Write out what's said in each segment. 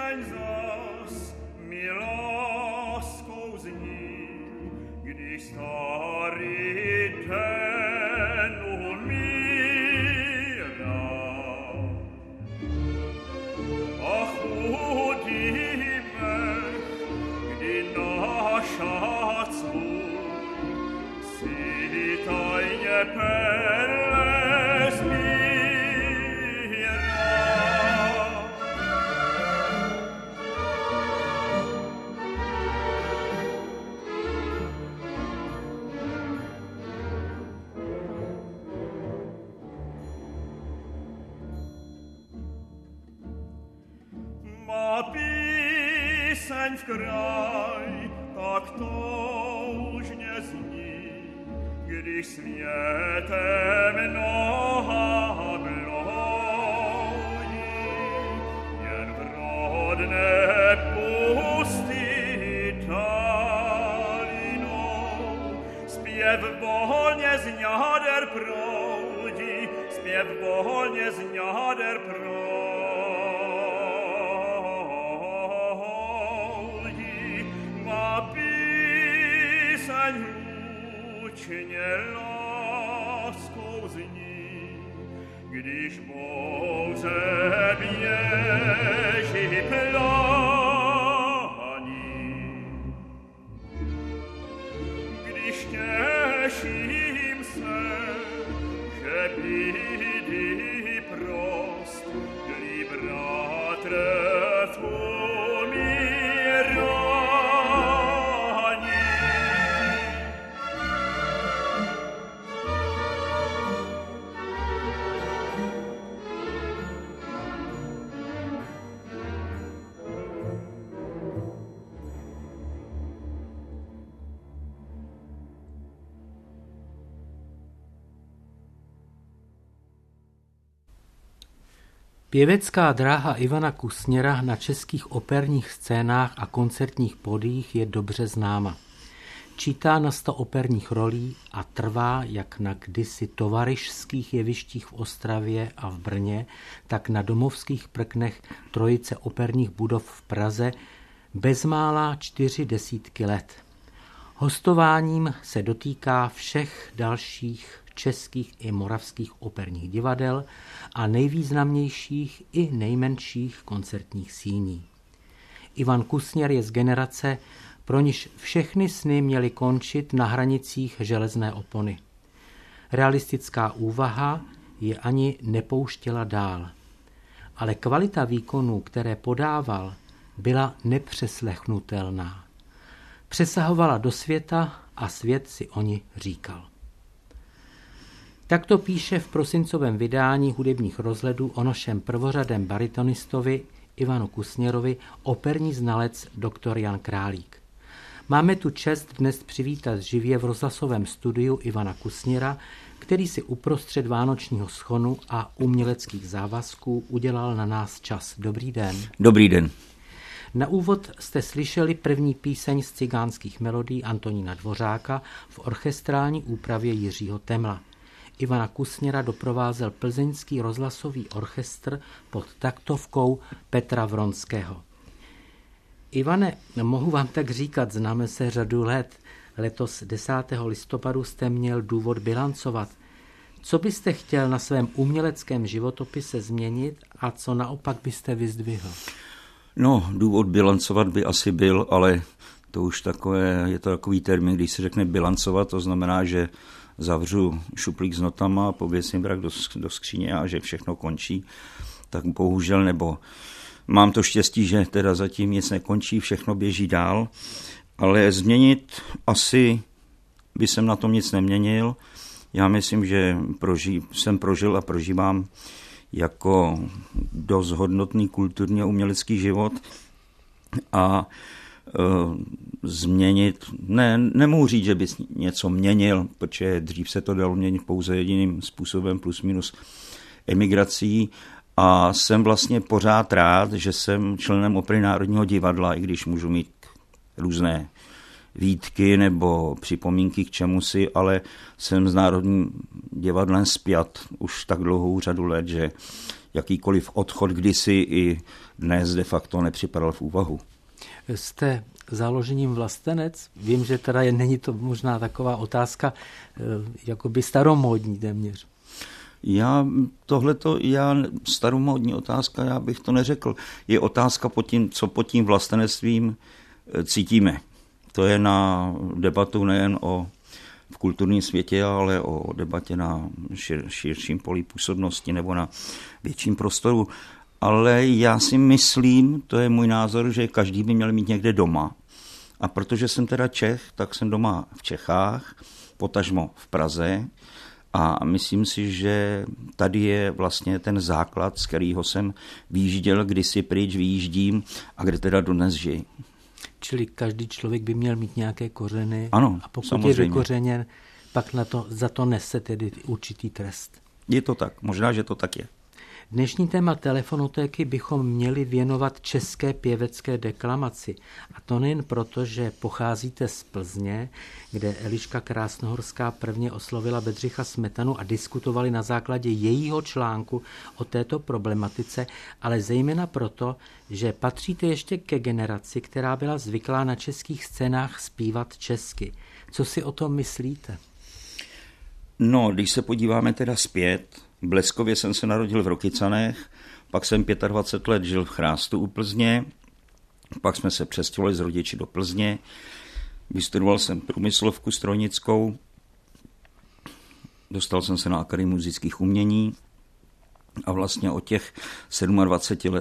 píseň zas mi láskou zní, když starý den umírá. A chudíme, kdy naša cůj si tajně perle zmírá. Má píseň v kraj tak toužně zní, když světem noha bloudí, jen v rodné pustí dalinou. Zpěv volně z jader proudí, zpěv volně z jader proudí. Má píseň hlučně láskou zní, když bouře běží plání. Když těším se, že bídy prost, dlí bratře Pěvecká dráha Ivana Kusněra na českých operních scénách a koncertních pódiích je dobře známa. Čítá na 100 operních rolí a trvá jak na kdysi tovaryšských jevištích v Ostravě a v Brně, tak na domovských prknech trojice operních budov v Praze bezmála 40 let. Hostováním se dotýká všech dalších českých i moravských operních divadel a nejvýznamnějších i nejmenších koncertních síní. Ivan Kusněr je z generace, pro niž všechny sny měly končit na hranicích železné opony. Realistická úvaha je ani nepouštěla dál, ale kvalita výkonů, které podával, byla nepřeslechnutelná. Přesahovala do světa a svět si o ní říkal. Takto píše v prosincovém vydání hudebních rozhledů o našem prvořadém baritonistovi Ivanu Kusněrovi operní znalec dr. Jan Králík. Máme tu čest dnes přivítat živě v rozhlasovém studiu Ivana Kusněra, který si uprostřed vánočního schonu a uměleckých závazků udělal na nás čas. Dobrý den. Dobrý den. Na úvod jste slyšeli první píseň z cigánských melodií Antonína Dvořáka v orchestrální úpravě Jiřího Temla. Ivana Kusněra doprovázel plzeňský rozhlasový orchestr pod taktovkou Petra Vronského. Ivane, mohu vám tak říkat, známe se řadu let. Letos 10. listopadu jste měl důvod bilancovat. Co byste chtěl na svém uměleckém životopise změnit a co naopak byste vyzdvihl? No, důvod bilancovat by asi byl, ale to už je to takový termín, když se řekne bilancovat, to znamená, že zavřu šuplík s notama, pověsím brak do skříně a že všechno končí. Tak bohužel, nebo mám to štěstí, že teda zatím nic nekončí, všechno běží dál, ale změnit asi by jsem na tom nic neměnil. Já myslím, že jsem prožil a prožívám jako dost hodnotný kulturní a umělecký život a změnit, nemohu říct, že bys něco měnil, protože dřív se to dalo měnit pouze jediným způsobem plus minus emigrací a jsem vlastně pořád rád, že jsem členem Opery Národního divadla, i když můžu mít různé výtky nebo připomínky k čemusi, ale jsem s Národním divadlem spjat už tak dlouhou řadu let, že jakýkoliv odchod kdysi i dnes de facto nepřipadal v úvahu. Jste založením vlastenec? Vím, že teda není to možná taková otázka jakoby staromódní téměř. Staromódní otázka, já bych to neřekl. Je otázka co pod tím vlastenectvím cítíme. To je na debatu nejen v kulturním světě, ale o debatě na širším poli působnosti nebo na větším prostoru. Ale já si myslím, to je můj názor, že každý by měl mít někde doma. A protože jsem teda Čech, tak jsem doma v Čechách, potažmo v Praze. A myslím si, že tady je vlastně ten základ, z kterého jsem vyjížděl, kdysi pryč vyjíždím a kde teda dodnes žiji. Čili každý člověk by měl mít nějaké kořeny. Ano, a pokud samozřejmě. Je vykořeněn, pak za to nese tedy určitý trest. Je to tak, možná, že to tak je. Dnešní téma telefonotéky bychom měli věnovat české pěvecké deklamaci. A to nejen proto, že pocházíte z Plzně, kde Eliška Krásnohorská prvně oslovila Bedřicha Smetanu a diskutovali na základě jejího článku o této problematice, ale zejména proto, že patříte ještě ke generaci, která byla zvyklá na českých scénách zpívat česky. Co si o tom myslíte? No, když se podíváme teda zpět, v Bleskově jsem se narodil v Rokycanech, pak jsem 25 let žil v Chrástu u Plzně, pak jsme se přestěhovali s rodiči do Plzně, vystudoval jsem průmyslovku strojnickou, dostal jsem se na Akademii muzických umění a vlastně od těch 27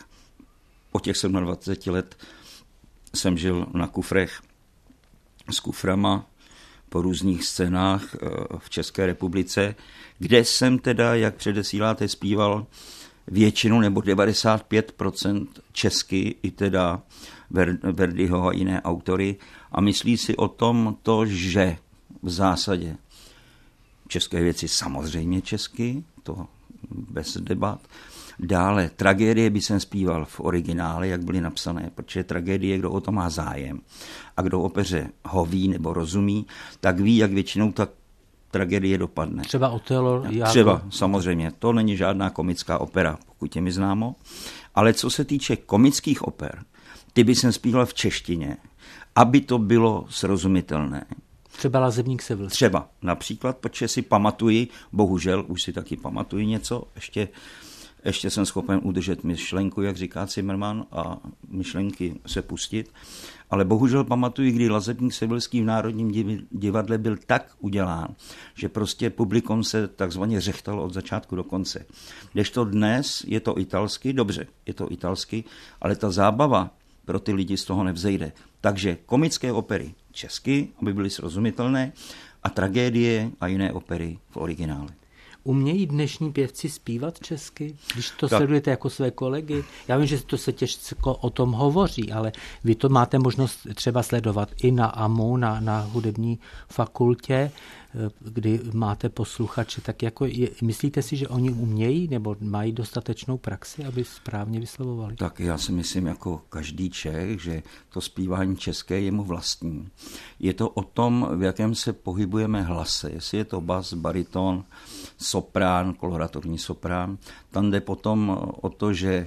let jsem žil na kufrech s kuframa po různých scénách v České republice, kde jsem teda, jak předesíláte, zpíval většinu nebo 95% česky, i teda Verdiho a jiné autory. A myslí si o tom to, že v zásadě české věci samozřejmě česky, to bez debat. Dále tragédie by jsem zpíval v originále, jak byly napsané, protože tragédie, kdo o to má zájem a kdo opeře ho ví nebo rozumí, tak ví, jak většinou ta tragédie dopadne. Třeba Otelo? Třeba, samozřejmě. To není žádná komická opera, pokud je mi známo. Ale co se týče komických oper, ty by jsem zpíval v češtině, aby to bylo srozumitelné. Třeba Lazebník Sevil. Třeba, například, protože si pamatuji, bohužel už si taky pamatuji něco, ještě jsem schopen udržet myšlenku, jak říká Zimmerman, a myšlenky se pustit. Ale bohužel pamatuji, kdy Lazebník Sevilský v Národním divadle byl tak udělán, že prostě publikum se takzvaně řechtalo od začátku do konce. Kdežto dnes je to italsky, dobře, je to italsky, ale ta zábava pro ty lidi z toho nevzejde. Takže komické opery česky, aby byly srozumitelné, a tragédie a jiné opery v originále. Umějí dnešní pěvci zpívat česky, když to sledujete jako své kolegy? Já vím, že to se těžko o tom hovoří, ale vy to máte možnost třeba sledovat i na AMU, na hudební fakultě, kdy máte posluchače. Tak jako myslíte si, že oni umějí nebo mají dostatečnou praxi, aby správně vyslovovali? Tak já si myslím, jako každý Čech, že to zpívání české je mu vlastní. Je to o tom, v jakém se pohybujeme hlase. Jestli je to bas, bariton, soprán, koloraturní soprán. Tam jde potom o to, že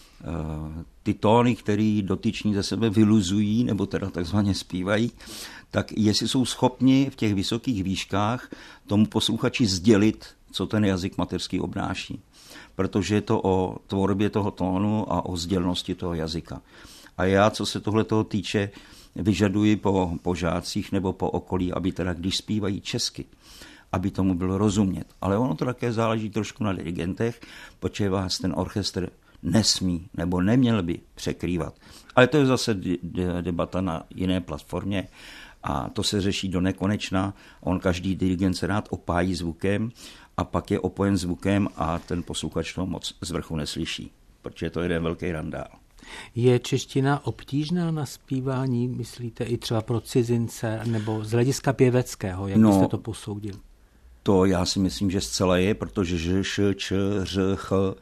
ty tóny, které dotyční ze sebe vyluzují, nebo teda takzvaně zpívají, tak jestli jsou schopni v těch vysokých výškách tomu posluchači sdělit, co ten jazyk mateřský obnáší. Protože je to o tvorbě toho tónu a o sdělnosti toho jazyka. A já, co se tohletoho týče, vyžaduji po žácích nebo po okolí, aby teda, když zpívají česky, aby tomu bylo rozumět. Ale ono to také záleží trošku na dirigentech, protože vás ten orchestr nesmí nebo neměl by překrývat. Ale to je zase debata na jiné platformě a to se řeší do nekonečna. On každý dirigent se rád opájí zvukem a pak je opojen zvukem a ten posluchač to moc z vrchu neslyší, protože to je jeden velký randál. Je čeština obtížná na zpívání, myslíte, i třeba pro cizince, nebo z hlediska pěveckého, jak byste to posoudil? To já si myslím, že zcela je, protože ž, š, č, ř, ch,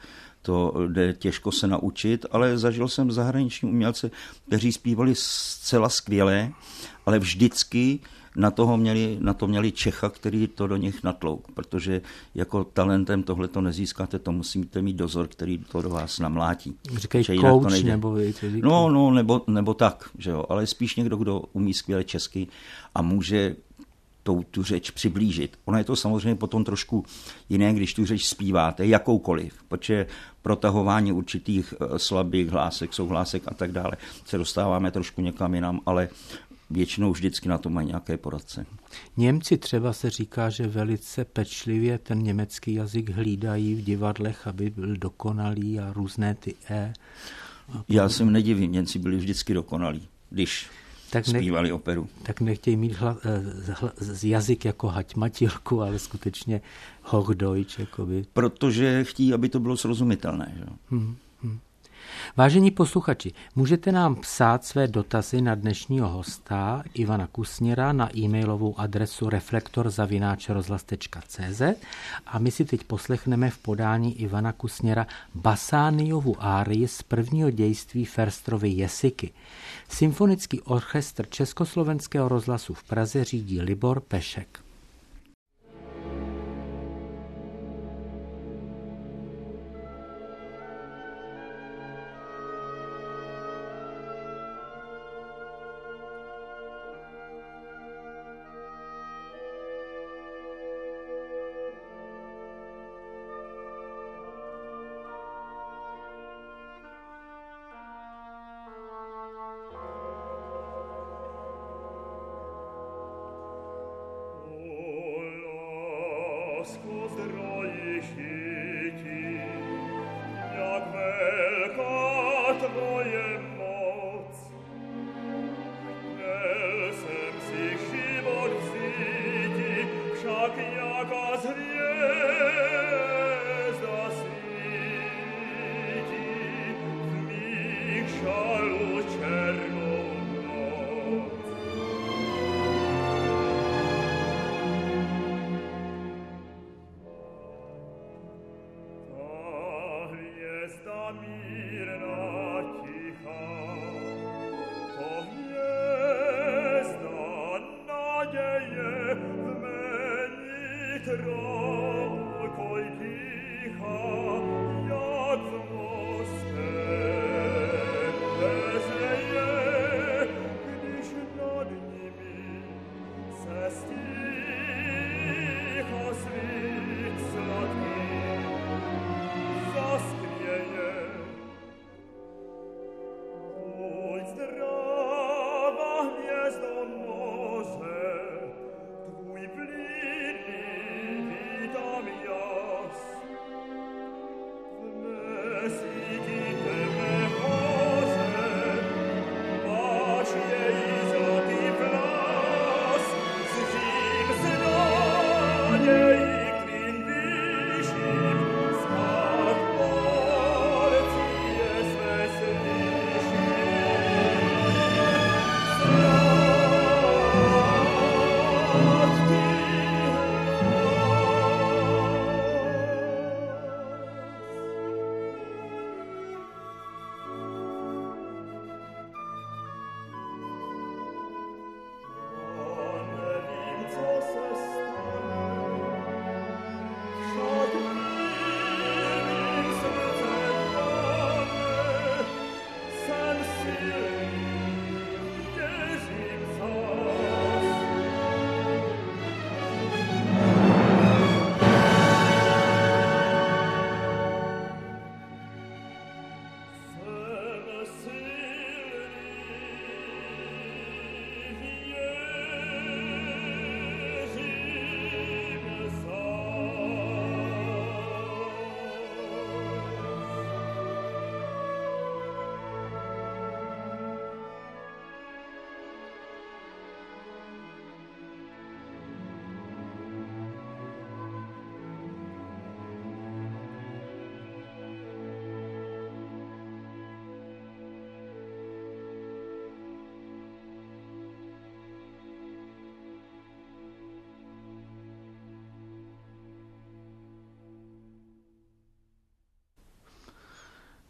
to jde těžko se naučit, ale zažil jsem zahraniční umělce, kteří zpívali zcela skvěle, ale vždycky na to měli Čecha, který to do nich natlouk, protože jako talentem tohle to nezískáte, to musíte mít dozor, který to do vás namlátí. Říkají coach nebo nebo tak, že jo, ale spíš někdo, kdo umí skvěle česky a může tu řeč přiblížit. Ono je to samozřejmě potom trošku jiné, když tu řeč zpíváte, jakoukoliv, protože protahování určitých slabých hlásek, souhlásek a tak dále se dostáváme trošku někam jinam, ale většinou vždycky na to mají nějaké poradce. Němci třeba se říká, že velice pečlivě ten německý jazyk hlídají v divadlech, aby byl dokonalý a různé ty Já se nedivím, Němci byli vždycky dokonalí, když zpívali operu. Tak nechtějí mít jazyk jako haťmatilku, ale skutečně Hochdeutsch. Jakoby. Protože chtějí, aby to bylo srozumitelné. Že? Vážení posluchači, můžete nám psát své dotazy na dnešního hosta Ivana Kusněra na e-mailovou adresu reflektor@rozhlas.cz a my si teď poslechneme v podání Ivana Kusněra Basániovu árii z prvního dějství Förstrovy Jesiky. Symfonický orchestr Československého rozhlasu v Praze řídí Libor Pešek.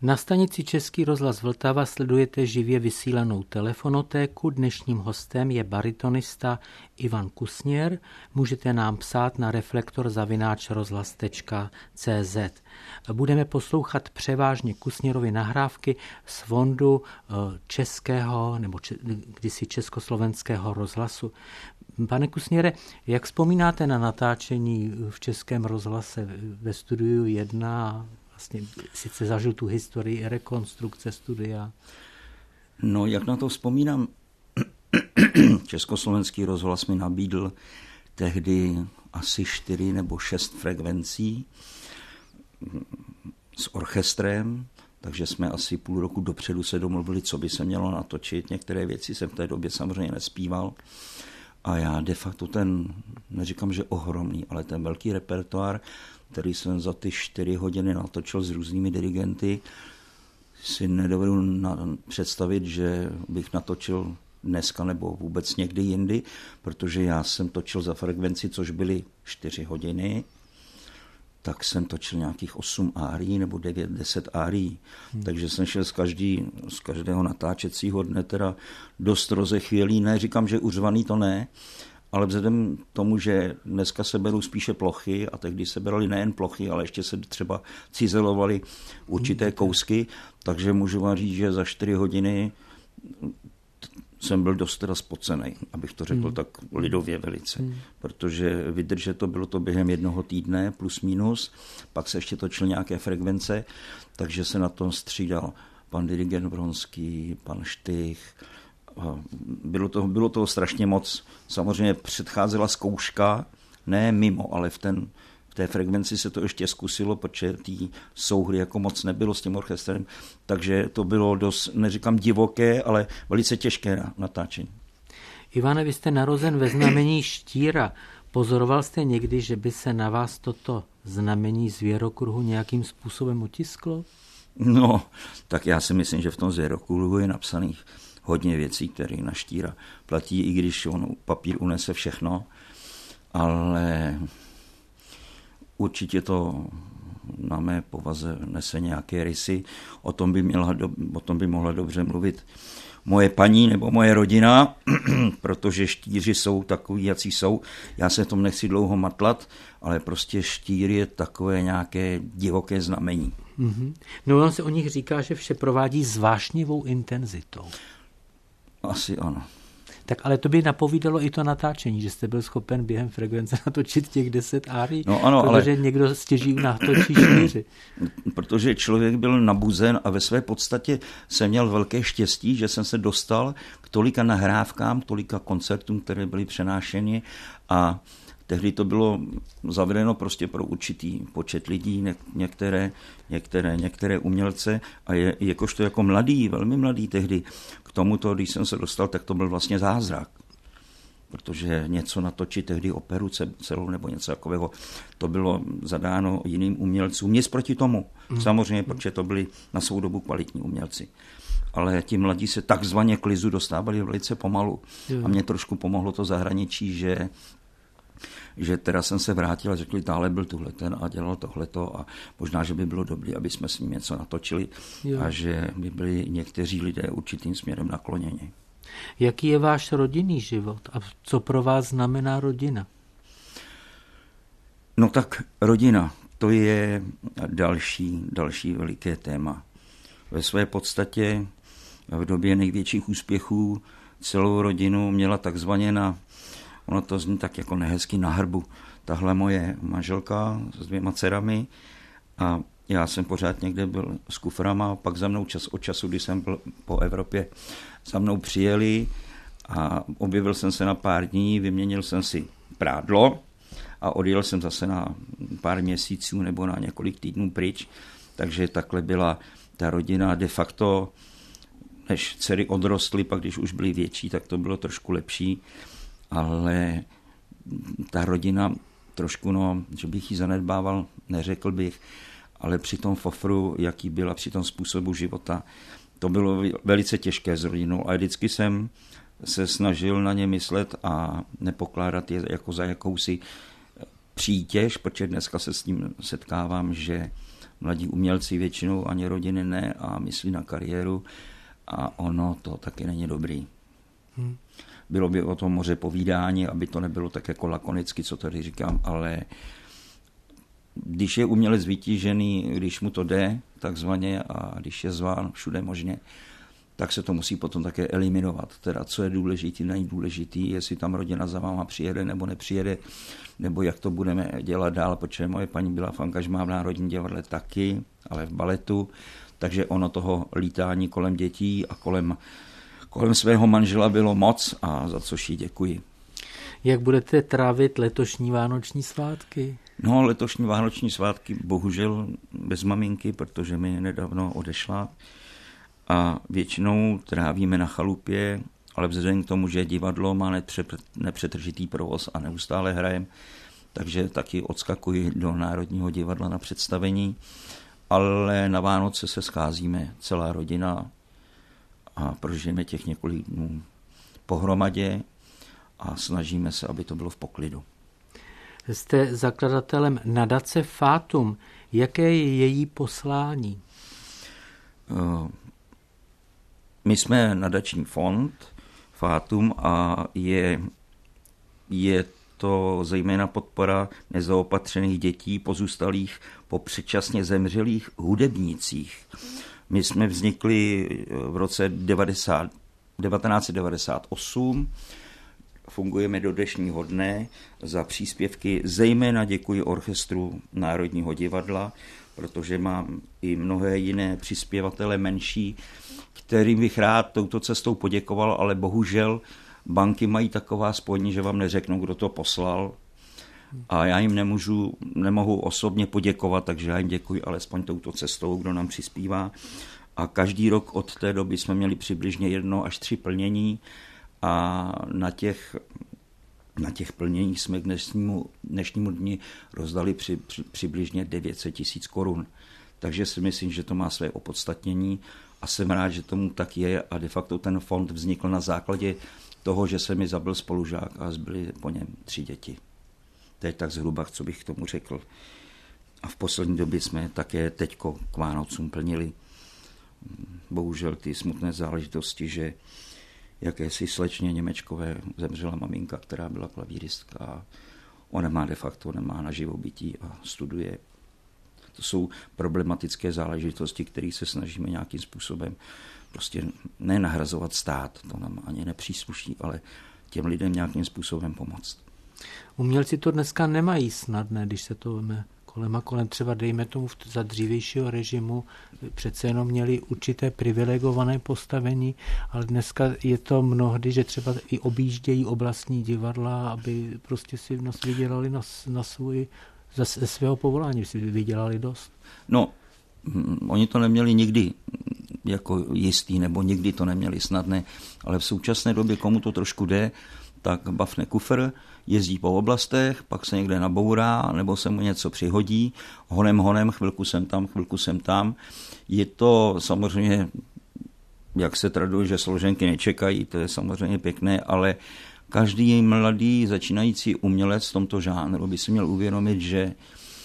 Na stanici Český rozhlas Vltava sledujete živě vysílanou telefonotéku. Dnešním hostem je baritonista Ivan Kusněr. Můžete nám psát na reflektor@rozhlas.cz. Budeme poslouchat převážně Kusněrovy nahrávky z fondu českého nebo kdysi československého rozhlasu. Pane Kusněre, jak vzpomínáte na natáčení v Českém rozhlase ve Studiu 1? Vlastně sice zažil tu historii rekonstrukce studia. No, jak na to vzpomínám, Československý rozhlas mi nabídl tehdy asi 4 nebo 6 frekvencí s orchestrem, takže jsme asi půl roku dopředu se domluvili, co by se mělo natočit. Některé věci jsem v té době samozřejmě nespíval. A já de facto neříkám, že ohromný, ale ten velký repertoár, který jsem za ty 4 hodiny natočil s různými dirigenty, si nedovedu představit, že bych natočil dneska nebo vůbec někdy jindy, protože já jsem točil za frekvenci, což byly 4 hodiny, tak jsem točil nějakých 8 árií nebo 9-10 árií. Takže jsem šel z každého natáčecího dne teda dost rozechvělý. Ne, říkám, že uřvaný to ne, ale vzhledem k tomu, že dneska se berou spíše plochy a tehdy se berali nejen plochy, ale ještě se třeba cizelovaly určité kousky, takže můžu vám říct, že za 4 hodiny jsem byl dost teda spocenej, abych to řekl tak lidově velice, protože bylo to během 1 týdne plus minus, pak se ještě točil nějaké frekvence, takže se na tom střídal pan dirigent Bronský, pan Štych. Bylo toho strašně moc. Samozřejmě předcházela zkouška, ne mimo, ale v té frekvenci se to ještě zkusilo, protože té souhry jako moc nebylo s tím orchestrem, takže to bylo dost, neříkám divoké, ale velice těžké na natáčení. Ivane, vy jste narozen ve znamení štíra. Pozoroval jste někdy, že by se na vás toto znamení zvěrokruhu nějakým způsobem otisklo? No, tak já si myslím, že v tom zvěrokruhu je napsaných hodně věcí, které na štíra platí, i když papír unese všechno, ale určitě to na mé povaze nese nějaké rysy. O tom by mohla dobře mluvit moje paní nebo moje rodina, protože štíři jsou takový, jací jsou. Já se v tom nechci dlouho matlat, ale prostě štír je takové nějaké divoké znamení. Mm-hmm. No on se o nich říká, že vše provádí vášnivou intenzitou. Asi ano. Tak ale to by napovídalo i to natáčení, že jste byl schopen během frekvence natočit těch 10 árií, no ano, protože ale někdo stěží natočí 4. Protože člověk byl nabuzen a ve své podstatě jsem měl velké štěstí, že jsem se dostal k tolika nahrávkám, tolika koncertům, které byly přenášeny a tehdy to bylo zavedeno prostě pro určitý počet lidí, některé umělce a jakožto jako mladý, velmi mladý tehdy k tomuto, když jsem se dostal, tak to byl vlastně zázrak. Protože něco natočit tehdy operu celou nebo něco takového, to bylo zadáno jiným umělcům. Nic proti tomu, samozřejmě, protože to byli na svou dobu kvalitní umělci. Ale ti mladí se takzvaně k lizu dostávali velice pomalu. A mě trošku pomohlo to zahraničí, že teda jsem se vrátil a řekli, dále byl tuhleten a dělal tohleto a možná, že by bylo dobré, aby jsme s ním něco natočili a že by byli někteří lidé určitým směrem nakloněni. Jaký je váš rodinný život a co pro vás znamená rodina? No tak rodina, to je další veliké téma. Ve své podstatě v době největších úspěchů celou rodinu měla takzvaně ono to zní tak jako nehezky na hrbu. Tahle moje manželka s 2 dcerami a já jsem pořád někde byl s kuframa, pak za mnou čas od času, když jsem byl po Evropě, za mnou přijeli a objevil jsem se na pár dní, vyměnil jsem si prádlo a odjel jsem zase na pár měsíců nebo na několik týdnů pryč, takže takhle byla ta rodina de facto, než dcery odrostly, pak když už byly větší, tak to bylo trošku lepší, ale ta rodina trošku, že bych ji zanedbával, neřekl bych, ale při tom fofru, jaký byla při tom způsobu života, to bylo velice těžké s rodinou a vždycky jsem se snažil na ně myslet a nepokládat je jako za jakousi přítěž, protože dneska se s tím setkávám, že mladí umělci většinou ani rodiny ne a myslí na kariéru a ono to taky není dobrý. Bylo by o tom moře povídání, aby to nebylo tak jako lakonicky, co tady říkám, ale když je umělec vytížený, když mu to jde, takzvaně, a když je zván všude možně, tak se to musí potom také eliminovat. Teda co je důležitý, nejdůležitý, jestli tam rodina za váma přijede nebo nepřijede, nebo jak to budeme dělat dál, protože moje paní byla v angažmá v Národním divadle taky, ale v baletu, takže ono toho lítání kolem dětí a kolem svého manžela bylo moc a za což jí děkuji. Jak budete trávit letošní vánoční svátky? No, letošní vánoční svátky bohužel bez maminky, protože mi nedávno odešla a většinou trávíme na chalupě, ale vzhledem k tomu, že divadlo má nepřetržitý provoz a neustále hrajem, takže taky odskakuji do Národního divadla na představení, ale na Vánoce se scházíme celá rodina a prožijeme těch několik dnů pohromadě a snažíme se, aby to bylo v poklidu. Jste zakladatelem nadace Fatum. Jaké je její poslání? My jsme nadační fond Fatum a je to zejména podpora nezaopatřených dětí pozůstalých po předčasně zemřelých hudebnících. My jsme vznikli v roce 1998, fungujeme do dnešního dne za příspěvky, zejména děkuji orchestru Národního divadla, protože mám i mnohé jiné přispěvatele menší, kterým bych rád touto cestou poděkoval, ale bohužel banky mají taková spojení, že vám neřeknou, kdo to poslal a já jim nemohu osobně poděkovat, takže já jim děkuji alespoň touto cestou, kdo nám přispívá. A každý rok od té doby jsme měli přibližně 1 až 3 plnění a na těch plněních jsme k dnešnímu dni rozdali přibližně 900 000 korun. Takže si myslím, že to má své opodstatnění a jsem rád, že tomu tak je a de facto ten fond vznikl na základě toho, že se mi zabil spolužák a zbyly po něm 3 děti. To je tak zhruba, co bych k tomu řekl. A v poslední době jsme také teďko k Vánocům plnili. Bohužel ty smutné záležitosti, že jakési slečně Němečkové zemřela maminka, která byla klavíristka a ona má de facto, nemá na živobytí a studuje. To jsou problematické záležitosti, které se snažíme nějakým způsobem prostě nenahrazovat stát, to nám ani nepřísluší, ale těm lidem nějakým způsobem pomoct. Umělci to dneska nemají snadné, když se to kolem třeba dejme tomu za dřívějšího režimu přece jenom měli určité privilegované postavení, ale dneska je to mnohdy, že třeba i objíždějí oblastní divadla, aby prostě si vydělali na svůj, ze svého povolání, si vydělali dost. No, oni to neměli nikdy jako jistý, nebo nikdy to neměli snadné, ale v současné době, komu to trošku jde, tak bafne kufr, jezdí po oblastech, pak se někde nabourá, nebo se mu něco přihodí, honem, chvilku jsem tam. Je to samozřejmě, jak se traduje, že složenky nečekají, to je samozřejmě pěkné, ale každý mladý začínající umělec v tomto žánru by si měl uvědomit, že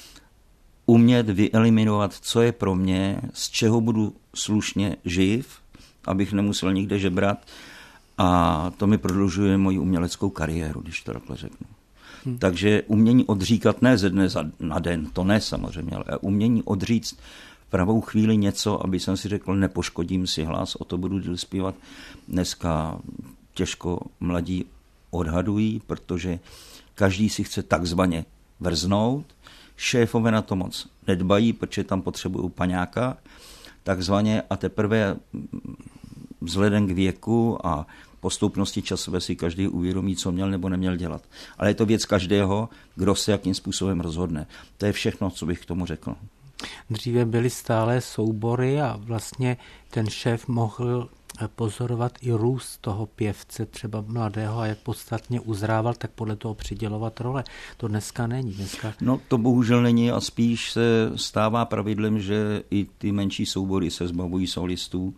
umět vyeliminovat, co je pro mě, z čeho budu slušně živ, abych nemusel nikde žebrat, a to mi prodlužuje moji uměleckou kariéru, když to takhle řeknu. Takže umění odříkat ne ze dne na den, to ne samozřejmě, ale umění odříct v pravou chvíli něco, aby jsem si řekl, nepoškodím si hlas, o to budu zpívat. Dneska těžko mladí odhadují, protože každý si chce takzvaně vrznout. Šéfové na to moc nedbají, protože tam potřebují paňáka, takzvaně, a teprve vzhledem k věku a postupnosti časové si každý uvědomí, co měl nebo neměl dělat. Ale je to věc každého, kdo se jakým způsobem rozhodne. To je všechno, co bych k tomu řekl. Dříve byly stále soubory a vlastně ten šéf mohl pozorovat i růst toho pěvce, třeba mladého, a jak podstatně uzrával, tak podle toho přidělovat role. To dneska není. No to bohužel není a spíš se stává pravidlem, že i ty menší soubory se zbavují solistů.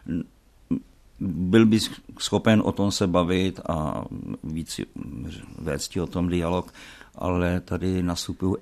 Byl by schopen o tom se bavit a víc vést o tom dialog, ale tady nastupují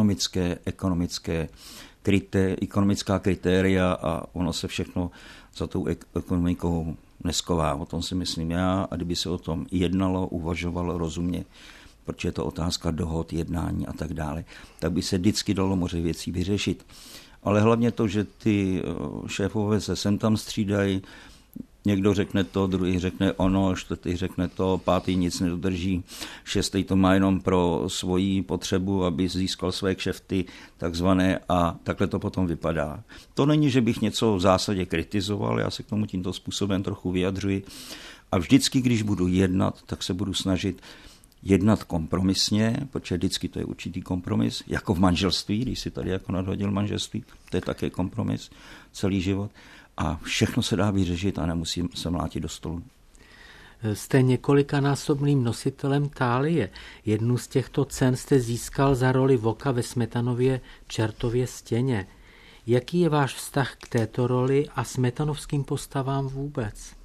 ekonomická kritéria a ono se všechno za tou ekonomikou nesková. O tom si myslím já, a kdyby se o tom jednalo, uvažovalo rozumně, protože je to otázka dohod, jednání a tak dále, tak by se vždycky dalo moře věcí vyřešit. Ale hlavně to, že ty šéfové se sem tam střídají, někdo řekne to, druhý řekne ono, čtvrtý řekne to, pátý nic nedodrží, šestý to má jenom pro svoji potřebu, aby získal své kšefty takzvané, a takhle to potom vypadá. To není, že bych něco v zásadě kritizoval, já se k tomu tímto způsobem trochu vyjadřuji a vždycky, když budu jednat, tak se budu snažit jednat kompromisně, protože vždycky to je určitý kompromis, jako v manželství, když si tady jako nadhodil manželství, to je také kompromis celý život. A všechno se dá vyřešit a nemusím se mlátit do stolu. Jste několikanásobným nositelem Thálie. Jednu z těchto cen jste získal za roli voka ve Smetanově Čertově stěně. Jaký je váš vztah k této roli a smetanovským postavám vůbec?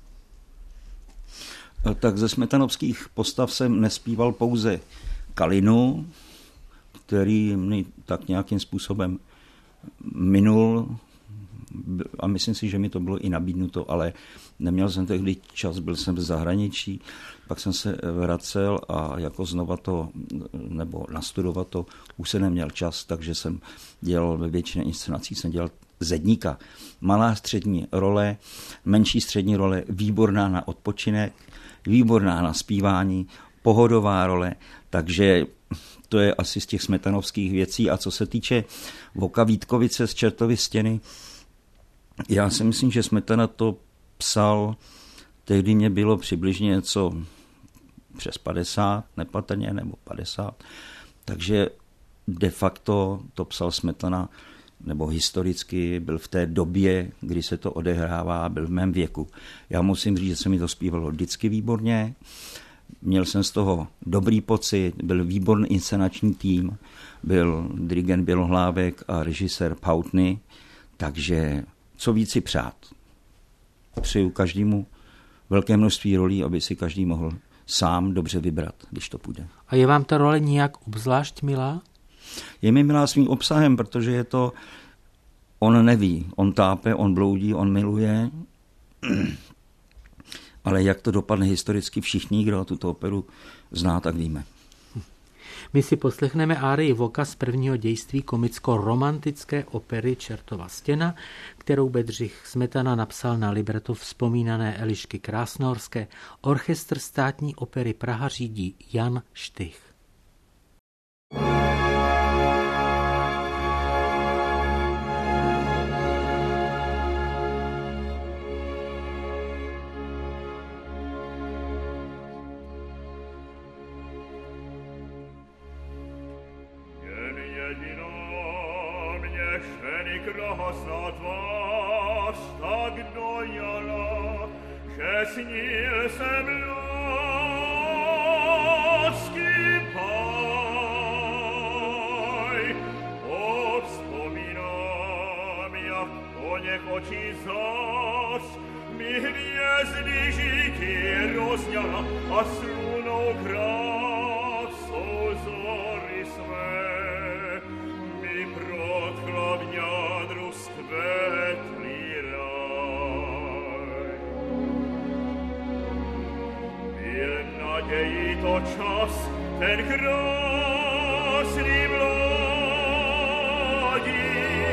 Tak ze smetanovských postav jsem nespíval pouze Kalinu, který mi tak nějakým způsobem minul, a myslím si, že mi to bylo i nabídnuto, ale neměl jsem tehdy čas, byl jsem v zahraničí, pak jsem se vracel a jako znova to, nebo nastudovat to, už se neměl čas, takže jsem dělal ve většině inscenací, jsem dělal zedníka. Malá střední role, menší střední role, výborná na odpočinek, výborná na zpívání, pohodová role, takže to je asi z těch smetanovských věcí. A co se týče voka Vítkovice z Čertovy stěny, já si myslím, že Smetana to psal, tehdy mě bylo přibližně něco přes 50, nepatrně, nebo 50, takže de facto to psal Smetana, nebo historicky byl v té době, kdy se to odehrává, byl v mém věku. Já musím říct, že se mi to zpívalo vždycky výborně, měl jsem z toho dobrý pocit, byl výborný inscenační tým, byl dirigent Bělohlávek a režisér Pautny, takže co víc si přát. Přeju každému velké množství rolí, aby si každý mohl sám dobře vybrat, když to půjde. A je vám ta role nějak obzvlášť milá? Je mi milá svým obsahem, protože je to, on neví, on tápe, on bloudí, on miluje, ale jak to dopadne historicky, všichni, kdo tuto operu zná, tak víme. My si poslechneme árii voka z prvního dějství komicko-romantické opery Čertova stěna, kterou Bedřich Smetana napsal na libreto vzpomínané Elišky Krásnohorské. Orchestr Státní opery Praha řídí Jan Štych. Krásná tvář tak dojala, že snil jsem lásky páj. Povzpomínám, jak o něch očí zas mi hvězdy žiky rozňala a slunou krásou zory své mi protchla v ňádru skvětlý raj. Byl naději to čas, ten krásný mladý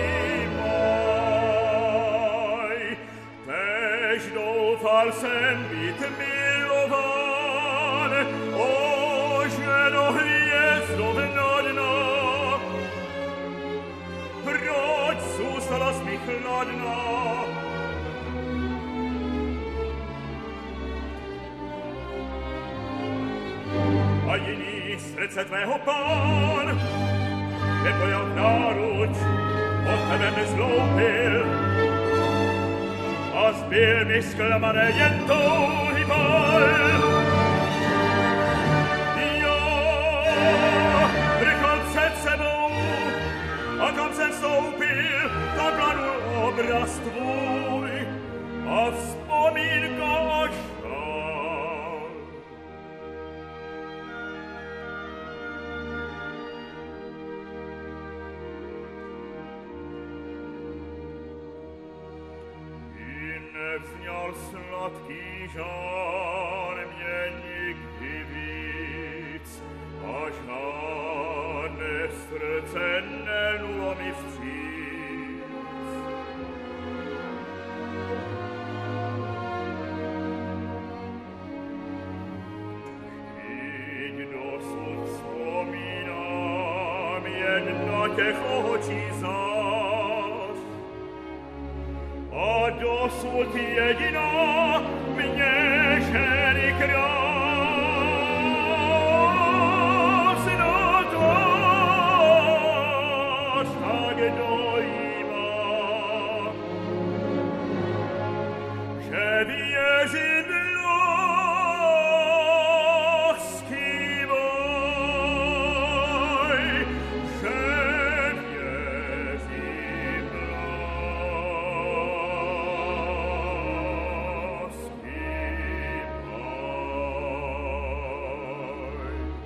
maj. Tež doufal jsem být milován, o ženo hvězdo vnadná. Proč zůstala jsi mi chladná? A jiný srdce tvého pán nepojal v náruč, od tebe nezloupil a zbyl mi zklamané jen touhy pál. Já vrchol před sebou a kam jsem vstoupil, tam planul obraz tvůj a vzpomínka až šál. neznal sladký žár mě nikdy víc, a žádné srdce nenulo mi vstříc. Vždyť dosud vzpomínám jen na těch očí zář, a dosud jediná mě ženy krásná tvář tak dojímá, že věřím lásky moj, že věřím lásky moj.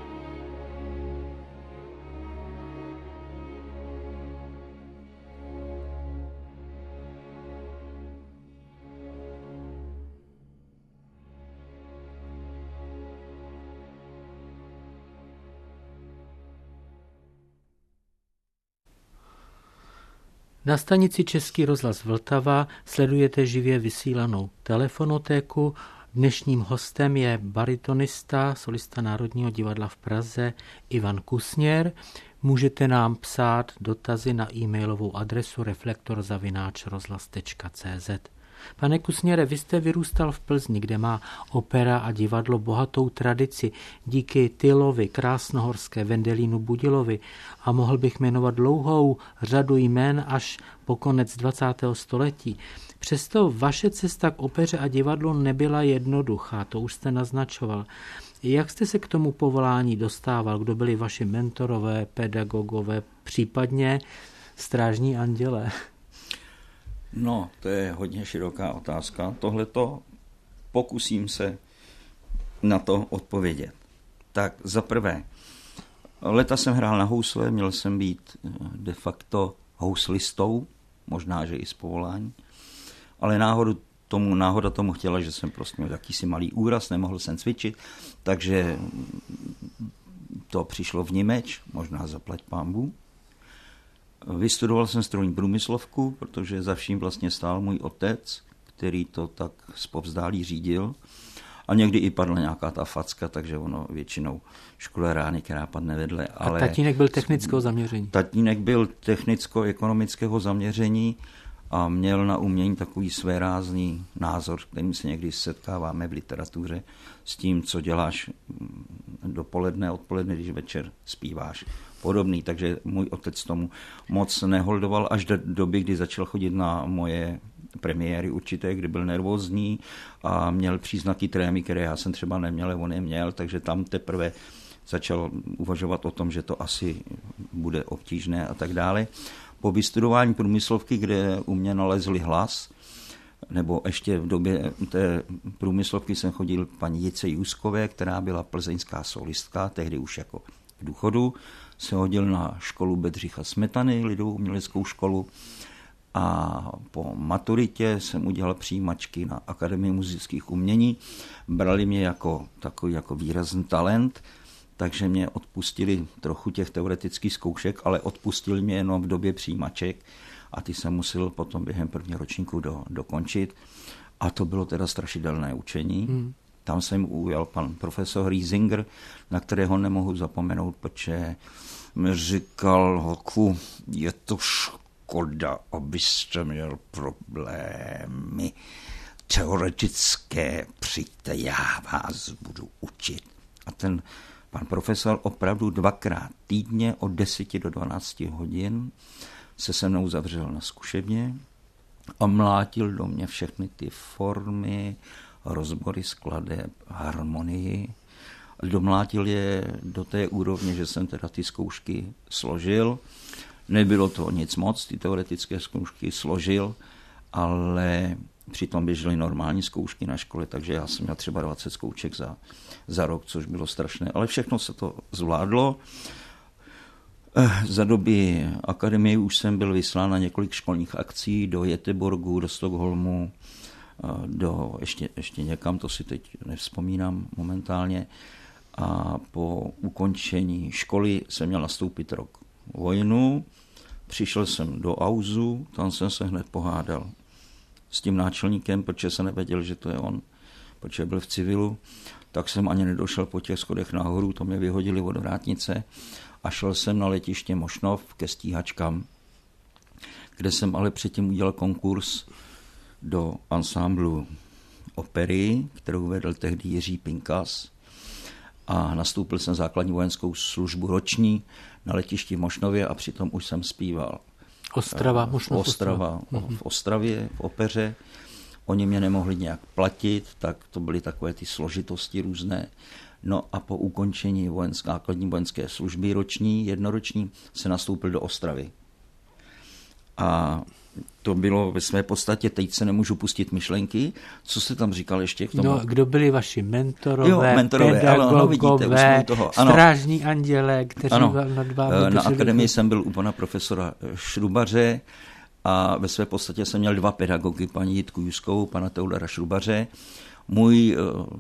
Na stanici Český rozhlas Vltava sledujete živě vysílanou telefonotéku. Dnešním hostem je baritonista, solista Národního divadla v Praze Ivan Kusněr. Můžete nám psát dotazy na e-mailovou adresu reflektor@rozhlas.cz. Pane Kusněre, vy jste vyrůstal v Plzni, kde má opera a divadlo bohatou tradici díky Tylovi, Krásnohorské, Vendelínu, Budilovi a mohl bych jmenovat dlouhou řadu jmén až po konec 20. století. Přesto vaše cesta k opeře a divadlu nebyla jednoduchá, to už jste naznačoval. Jak jste se k tomu povolání dostával? Kdo byli vaši mentorové, pedagogové, případně strážní andělé? No, to je hodně široká otázka. Tohleto pokusím se na to odpovědět. Tak za prvé, leta jsem hrál na housle, měl jsem být de facto houslistou, možná, že i z povolání, ale náhoda tomu chtěla, že jsem prostě měl jakýsi malý úraz, nemohl jsem cvičit, takže to přišlo vnimeč, možná zaplať pánbůh. Vystudoval jsem strojní průmyslovku, protože za vším vlastně stál můj otec, který to tak zpovzdálí řídil. A někdy i padla nějaká ta facka, takže ono většinou školerány, která padne vedle. Ale tatínek byl technického zaměření? Tatínek byl technicko-ekonomického zaměření a měl na umění takový svérázný názor, kterým se někdy setkáváme v literatuře, s tím, co děláš dopoledne, odpoledne, když večer zpíváš. Podobný, takže můj otec tomu moc neholdoval až do doby, kdy začal chodit na moje premiéry určité, kdy byl nervózní a měl příznaky trémy, které já jsem třeba neměl, on je měl, takže tam teprve začal uvažovat o tom, že to asi bude obtížné a tak dále. Po vystudování průmyslovky, kde u mě nalezli hlas, nebo ještě v době té průmyslovky jsem chodil paní Jice Juskové, která byla plzeňská solistka, tehdy už jako v důchodu, se hodil na školu Bedřicha Smetany, lidovou uměleckou školu, a po maturitě jsem udělal přijímačky na Akademii muzických umění. Brali mě jako takový jako výrazný talent, takže mě odpustili trochu těch teoretických zkoušek, ale odpustili mě jenom v době přijímaček a ty jsem musel potom během prvního ročníku dokončit. A to bylo teda strašidelné učení. Tam jsem ujal pan profesor Riesinger, na kterého nemohu zapomenout, protože mi říkal, hoku, je to škoda, abyste měl problémy teoretické, přijďte, já vás budu učit. A ten pan profesor opravdu 2krát týdně od 10 do 12 hodin se mnou zavřel na zkušebně a mlátil do mě všechny ty formy, rozbory skladeb, harmonii. Domlátil je do té úrovně, že jsem teda ty zkoušky složil. Nebylo to nic moc, ty teoretické zkoušky složil, ale přitom běžely normální zkoušky na škole, takže já jsem měl třeba 20 zkoušek za rok, což bylo strašné, ale všechno se to zvládlo. Za doby akademie už jsem byl vyslán na několik školních akcí do Göteborgu, do Stockholmu, ještě někam, to si teď nevzpomínám momentálně. A po ukončení školy jsem měl nastoupit rok vojnu. Přišel jsem do Auzu, tam jsem se hned pohádal s tím náčelníkem, protože jsem nevěděl, že to je on, protože byl v civilu. Tak jsem ani nedošel po těch schodech nahoru, to mě vyhodili od vrátnice a šel jsem na letiště Mošnov ke stíhačkám, kde jsem ale předtím udělal konkurs do ansámblu opery, kterou vedl tehdy Jiří Pinkas, a nastoupil jsem základní vojenskou službu roční na letišti v Mošnově a přitom už jsem zpíval. Ostrava. V Ostravě, v opeře. Oni mě nemohli nějak platit, tak to byly takové ty složitosti různé. No a po ukončení základní vojenské služby jednoroční, se nastoupil do Ostravy. A to bylo ve své podstatě, teď se nemůžu pustit myšlenky. Co jste tam říkal ještě k tomu? No, kdo byli vaši mentorové, pedagogové, strážní anděle, kteří nad vámi na akademii jsem byl u pana profesora Šrubaře a ve své podstatě jsem měl 2 pedagogy, paní Jitku Juskovou, pana Teodora Šrubaře. Můj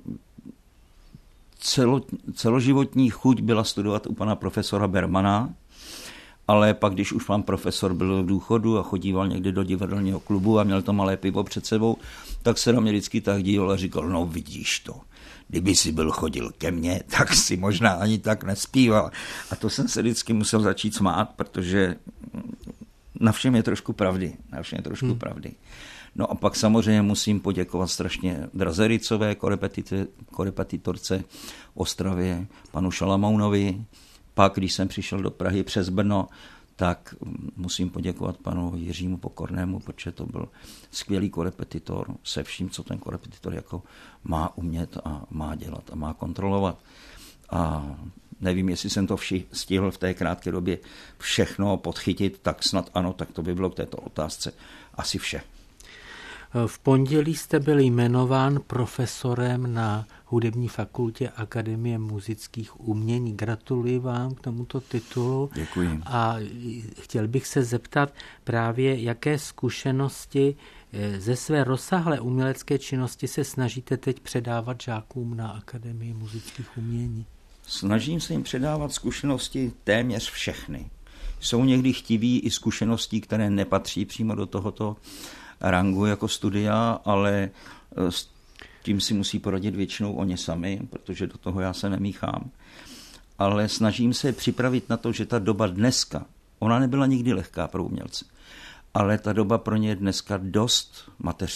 celoživotní chuť byla studovat u pana profesora Bermana, ale pak, když už pan profesor byl v důchodu a chodíval někdy do divadelního klubu a měl to malé pivo před sebou, tak se na mě vždycky tak díval a říkal, no vidíš to, kdyby si byl chodil ke mně, tak si možná ani tak nespíval. A to jsem se vždycky musel začít smát, protože na všem je trošku pravdy. No a pak samozřejmě musím poděkovat strašně Drazericové, korepetitorce v Ostravě, panu Šalamounovi. Pak, když jsem přišel do Prahy přes Brno, tak musím poděkovat panu Jiřímu Pokornému, protože to byl skvělý korepetitor se vším, co ten korepetitor jako má umět a má dělat a má kontrolovat. A nevím, jestli jsem to stihl v té krátké době všechno podchytit, tak snad ano, tak to by bylo k této otázce asi vše. V pondělí jste byl jmenován profesorem na Hudební fakultě Akademie muzických umění. Gratuluji vám k tomuto titulu. Děkuji. A chtěl bych se zeptat právě, jaké zkušenosti ze své rozsáhlé umělecké činnosti se snažíte teď předávat žákům na Akademii muzických umění? Snažím se jim předávat zkušenosti téměř všechny. Jsou někdy chtiví i zkušenosti, které nepatří přímo do tohoto rangu jako studia, ale s tím si musí poradit většinou oni sami, protože do toho já se nemíchám. Ale snažím se připravit na to, že ta doba dneska, ona nebyla nikdy lehká pro umělce, ale ta doba pro ně je dneska dost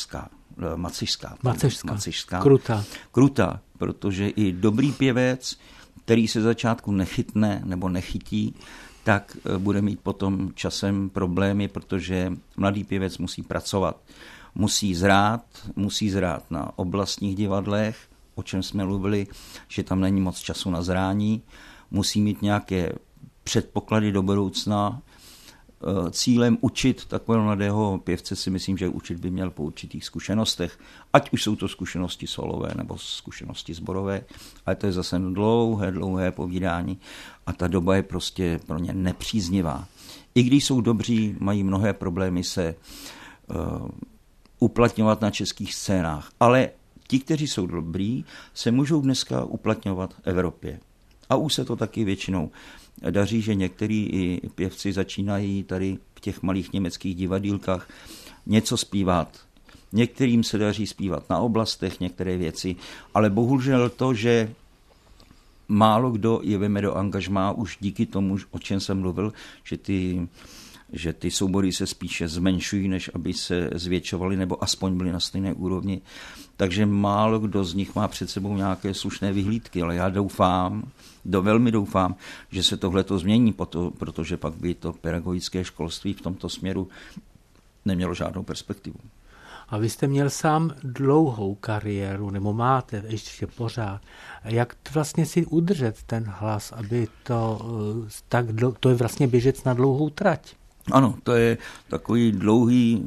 macešská. Krutá, protože i dobrý pěvec, který se začátku nechytne nebo nechytí, tak bude mít potom časem problémy, protože mladý pěvec musí pracovat. Musí zrát na oblastních divadlech, o čem jsme mluvili, že tam není moc času na zrání. Musí mít nějaké předpoklady do budoucna. Cílem učit takového mladého pěvce si myslím, že učit by měl po určitých zkušenostech, ať už jsou to zkušenosti solové nebo zkušenosti sborové, ale to je zase dlouhé povídání a ta doba je prostě pro ně nepříznivá. I když jsou dobří, mají mnohé problémy se uplatňovat na českých scénách, ale ti, kteří jsou dobrý, se můžou dneska uplatňovat v Evropě. A už se to taky většinou daří, že některý i pěvci začínají tady v těch malých německých divadýlkách něco zpívat. Některým se daří zpívat na oblastech některé věci, ale bohužel to, že málo kdo je veme do angažmá už díky tomu, o čem jsem mluvil, že ty soubory se spíše zmenšují, než aby se zvětšovaly nebo aspoň byly na stejné úrovni. Takže málo kdo z nich má před sebou nějaké slušné vyhlídky, ale já velmi doufám, že se tohleto změní, protože pak by to pedagogické školství v tomto směru nemělo žádnou perspektivu. A vy jste měl sám dlouhou kariéru, nebo máte ještě pořád. Jak vlastně si udržet ten hlas, aby to je vlastně běžec na dlouhou trať? Ano, to je takový dlouhý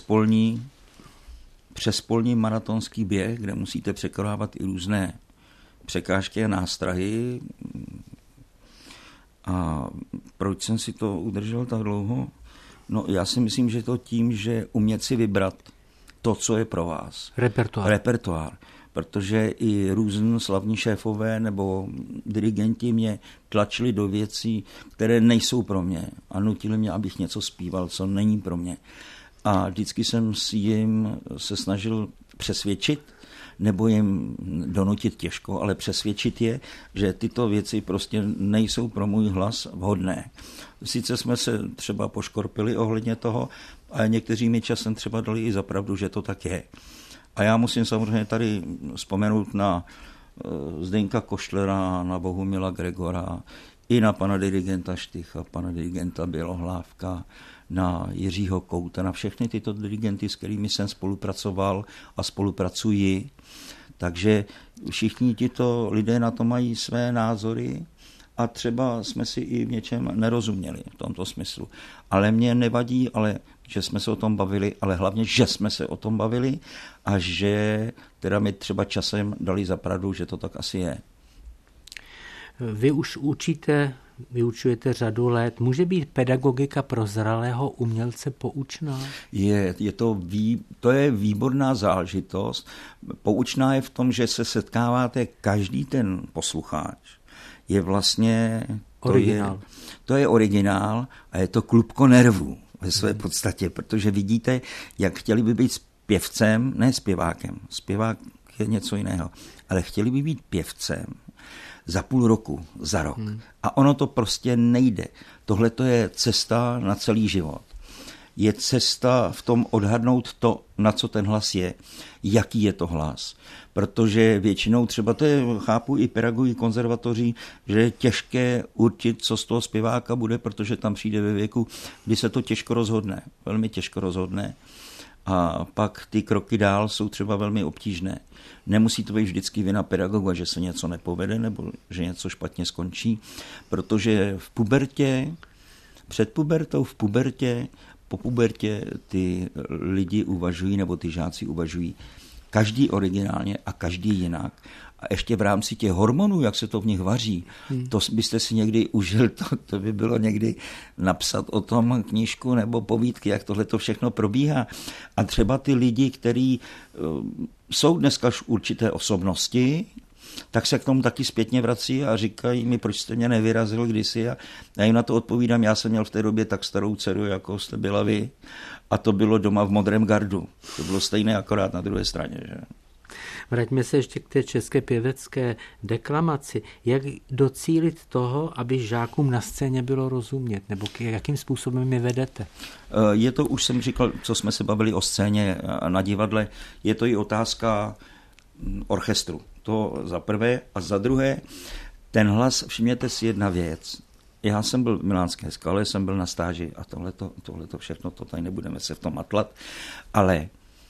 přespolní maratonský běh, kde musíte překonávat i různé překážky a nástrahy. A proč jsem si to udržel tak dlouho? No, já si myslím, že to tím, že umět si vybrat, to, co je pro vás. Repertoár. Protože i různí slavní šéfové nebo dirigenti mě tlačili do věcí, které nejsou pro mě a nutili mě, abych něco zpíval, co není pro mě. A vždycky jsem si jim se snažil přesvědčit, nebo jim donutit těžko, ale přesvědčit je, že tyto věci prostě nejsou pro můj hlas vhodné. Sice jsme se třeba poškorpili ohledně toho, a někteří mi časem třeba dali i za pravdu, že to tak je. A já musím samozřejmě tady vzpomenout na Zdeňka Koštlera, na Bohumila Gregora, i na pana dirigenta Štycha, pana dirigenta Bělohlávka, na Jiřího Kouta, na všechny tyto dirigenty, s kterými jsem spolupracoval a spolupracuji. Takže všichni tito lidé na to mají své názory a třeba jsme si i v něčem nerozuměli v tomto smyslu. Ale mě nevadí, že jsme se o tom bavili, ale hlavně, že jsme se o tom bavili a že teda mi třeba časem dali za pravdu, že to tak asi je. Vy už vyučujete řadu let. Může být pedagogika pro zralého umělce poučná? To je výborná záležitost. Poučná je v tom, že se setkáváte, každý ten posluchač je vlastně... Originál. To je originál a je to klubko nervů ve své podstatě, protože vidíte, jak chtěli by být pěvcem, ne zpěvákem. Zpěvák je něco jiného, ale chtěli by být pěvcem za půl roku, za rok. A ono to prostě nejde. Tohle to je cesta na celý život. Je cesta v tom odhadnout to, na co ten hlas je, jaký je to hlas. Protože většinou třeba to je, chápu i pedagogy konzervatoří, že je těžké určit, co z toho zpěváka bude, protože tam přijde ve věku, kdy se to těžko rozhodne, velmi těžko rozhodne. A pak ty kroky dál jsou třeba velmi obtížné. Nemusí to být vždycky vina pedagoga, že se něco nepovede nebo že něco špatně skončí, protože v pubertě, před pubertou, v pubertě, po pubertě ty lidi uvažují nebo ty žáci uvažují každý originálně a každý jinak. A ještě v rámci těch hormonů, jak se to v nich vaří, to byste si někdy užil, to by bylo někdy napsat o tom knížku nebo povídky, jak tohle to všechno probíhá. A třeba ty lidi, kteří jsou dneska určité osobnosti, tak se k tomu taky zpětně vrací a říkají mi, proč jste mě nevyrazil kdysi. A já jim na to odpovídám, já jsem měl v té době tak starou dceru, jako jste byla vy. A to bylo doma v Modrém gardu. To bylo stejné, akorát na druhé straně. Že? Vraťme se ještě k té české pěvecké deklamaci. Jak docílit toho, aby žákům na scéně bylo rozumět? Nebo jakým způsobem je vedete? Je to, už jsem říkal, co jsme se bavili o scéně na divadle, je to i otázka orchestru. To za prvé. A za druhé, ten hlas, všimněte si jedna věc. Já jsem byl v Milánské Skale, jsem byl na stáži a tohleto všechno, to tady nebudeme se v tom matlat, ale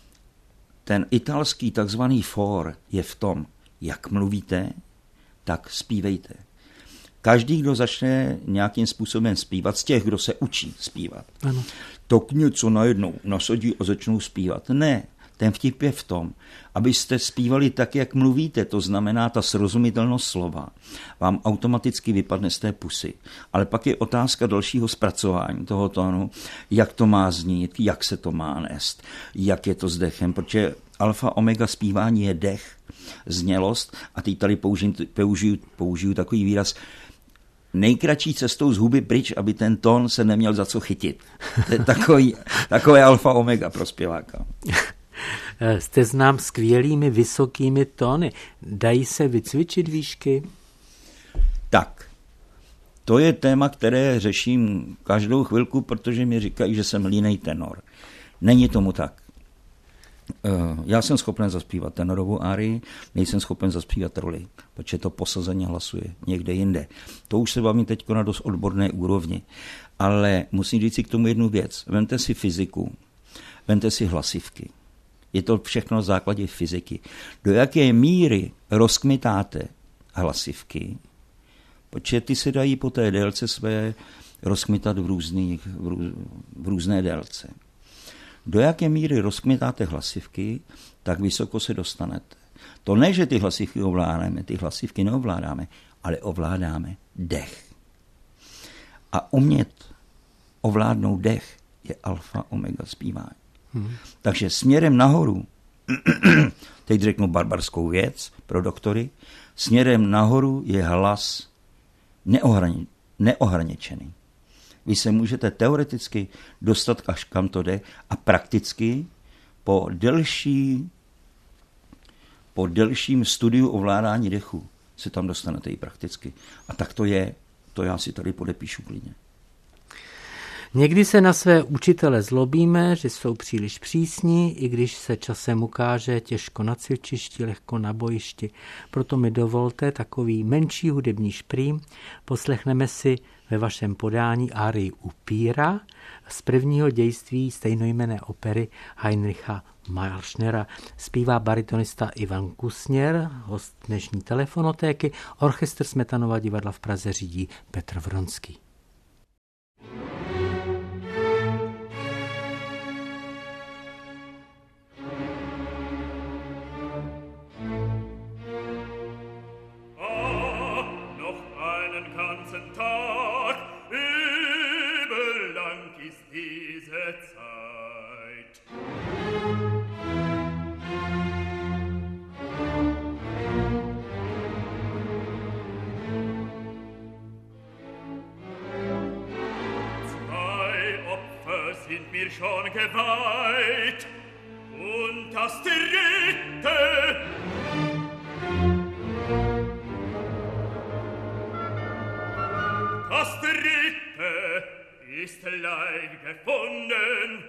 ten italský takzvaný for je v tom, jak mluvíte, tak zpívejte. Každý, kdo začne nějakým způsobem zpívat, z těch, kdo se učí zpívat, ano, tak něco najednou nasadí a začnou zpívat. Ne, ten vtip je v tom, abyste zpívali tak, jak mluvíte, to znamená ta srozumitelnost slova, vám automaticky vypadne z té pusy. Ale pak je otázka dalšího zpracování toho tónu, jak to má znít, jak se to má nést, jak je to s dechem, protože alfa omega zpívání je dech, znělost a teď tady použiju takový výraz, nejkratší cestou z huby pryč, aby ten tón se neměl za co chytit. To je takové alfa omega pro zpěváka. Jste znám skvělými vysokými tóny. Dají se vycvičit výšky? Tak, to je téma, které řeším každou chvilku, protože mi říkají, že jsem línej tenor. Není tomu tak. Já jsem schopen zaspívat tenorovou árii, nejsem schopen zaspívat roli, protože to posazení hlasuje někde jinde. To už se bavím teď na dost odborné úrovni. Ale musím říct si k tomu jednu věc. Vemte si fyziku, vemte si hlasivky. Je to všechno na základě fyziky. Do jaké míry rozkmitáte hlasivky, protože ty se dají po té délce své rozkmitat v různé délce. Do jaké míry rozkmitáte hlasivky, tak vysoko se dostanete. To ne, že ty hlasivky ovládáme, ty hlasivky neovládáme, ale ovládáme dech. A umět ovládnout dech je alfa omega zpívání. Takže směrem nahoru, teď řeknu barbarskou věc pro doktory, směrem nahoru je hlas neohraničený. Vy se můžete teoreticky dostat, až kam to jde, a prakticky po delším studiu ovládání dechu se tam dostanete i prakticky. A tak to je, to já si tady podepíšu klidně. Někdy se na své učitele zlobíme, že jsou příliš přísní, i když se časem ukáže těžko na cvičišti, lehko na bojišti. Proto mi dovolte takový menší hudební šprým. Poslechneme si ve vašem podání árii Upíra z prvního dějství stejnojmenné opery Heinricha Marschnera. Zpívá baritonista Ivan Kusněr, host dnešní telefonotéky. Orchestr Smetanova divadla v Praze řídí Petr Vronský. Schon geweiht und das dritte ist Leid gefunden.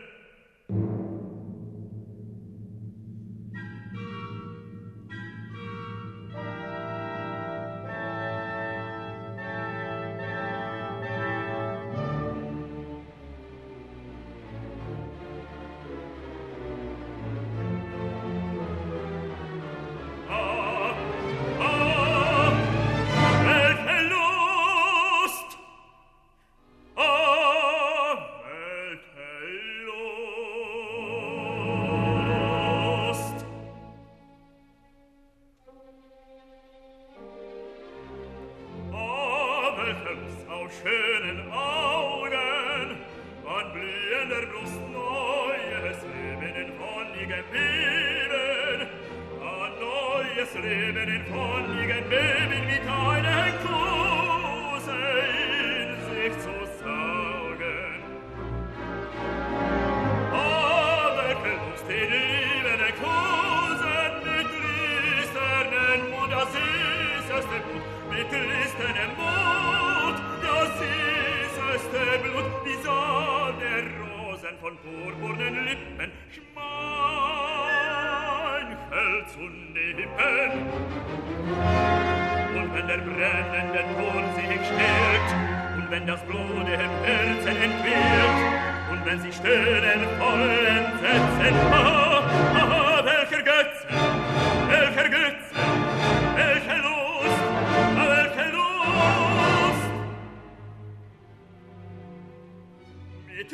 Von purpurnen Lippen schmeichelt zu nehmen. Und wenn der brennende Mond sich stillt, und wenn das Blut im Herzen entquillt, und wenn sie stöhnen voll Entsetzen, welcher Götze, welche Lust, welche Lust! Mit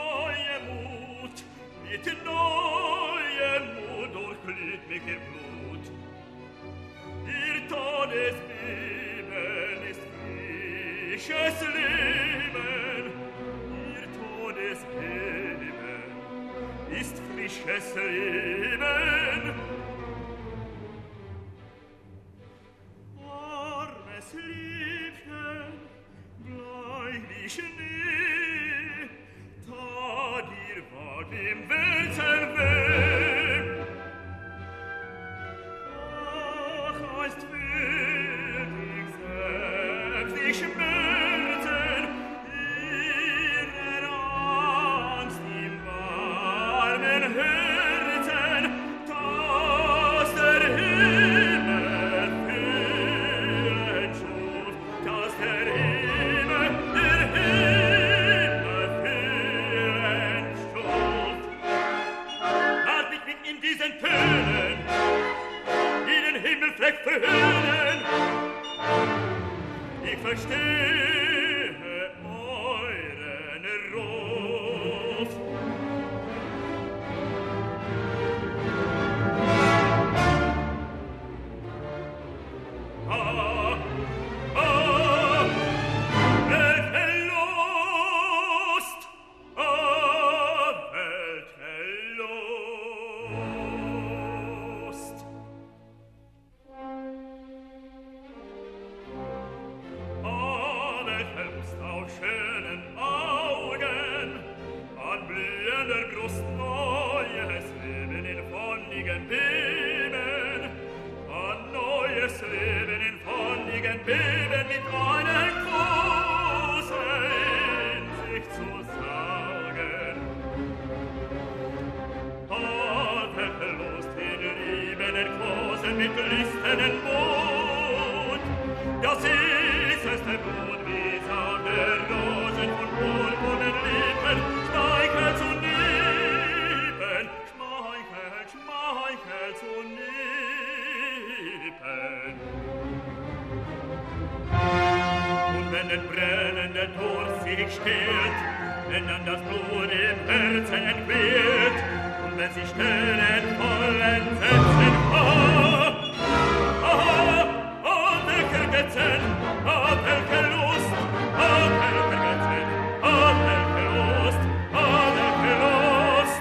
neuem Mut durchglüht mich ihr Blut. Ihr Todesbeben ist frisches Leben. Ihr Todesbeben ist frisches Leben. Armes Liebchen, bleib wie Schnee, da dir ward im Wälzer weh. Ach, heißt würdig selbst die Schmerzen ihrer Angst im warmen Herzen, dass der Himmel fühlen schuf, dass der Himmel fühlen schuf. Lass mich mit in diesen Tönen die den Himmelfleck verhüllen. Ich verstehe euren Ruf. in der Brust neues Leben in vonnigen Beben, ein neues Leben in vonnigen Beben mit einer großen Einsicht zu sagen. Welche Lust in liebenden Großen mit listenen Mut, das ist es der Blut wie Samen der Rosen und wohlwollenden Lippen, schmeichelt zu Lippen, schmeichelt zu Lippen. Und wenn der brennende Durst sich stillt, wenn dann das Blut im Herzen entquillt, und wenn sie stöhnen wollen, setzen, welcher Götzen, welche Lust, welcher Götzen, welche Lust, welche Lust.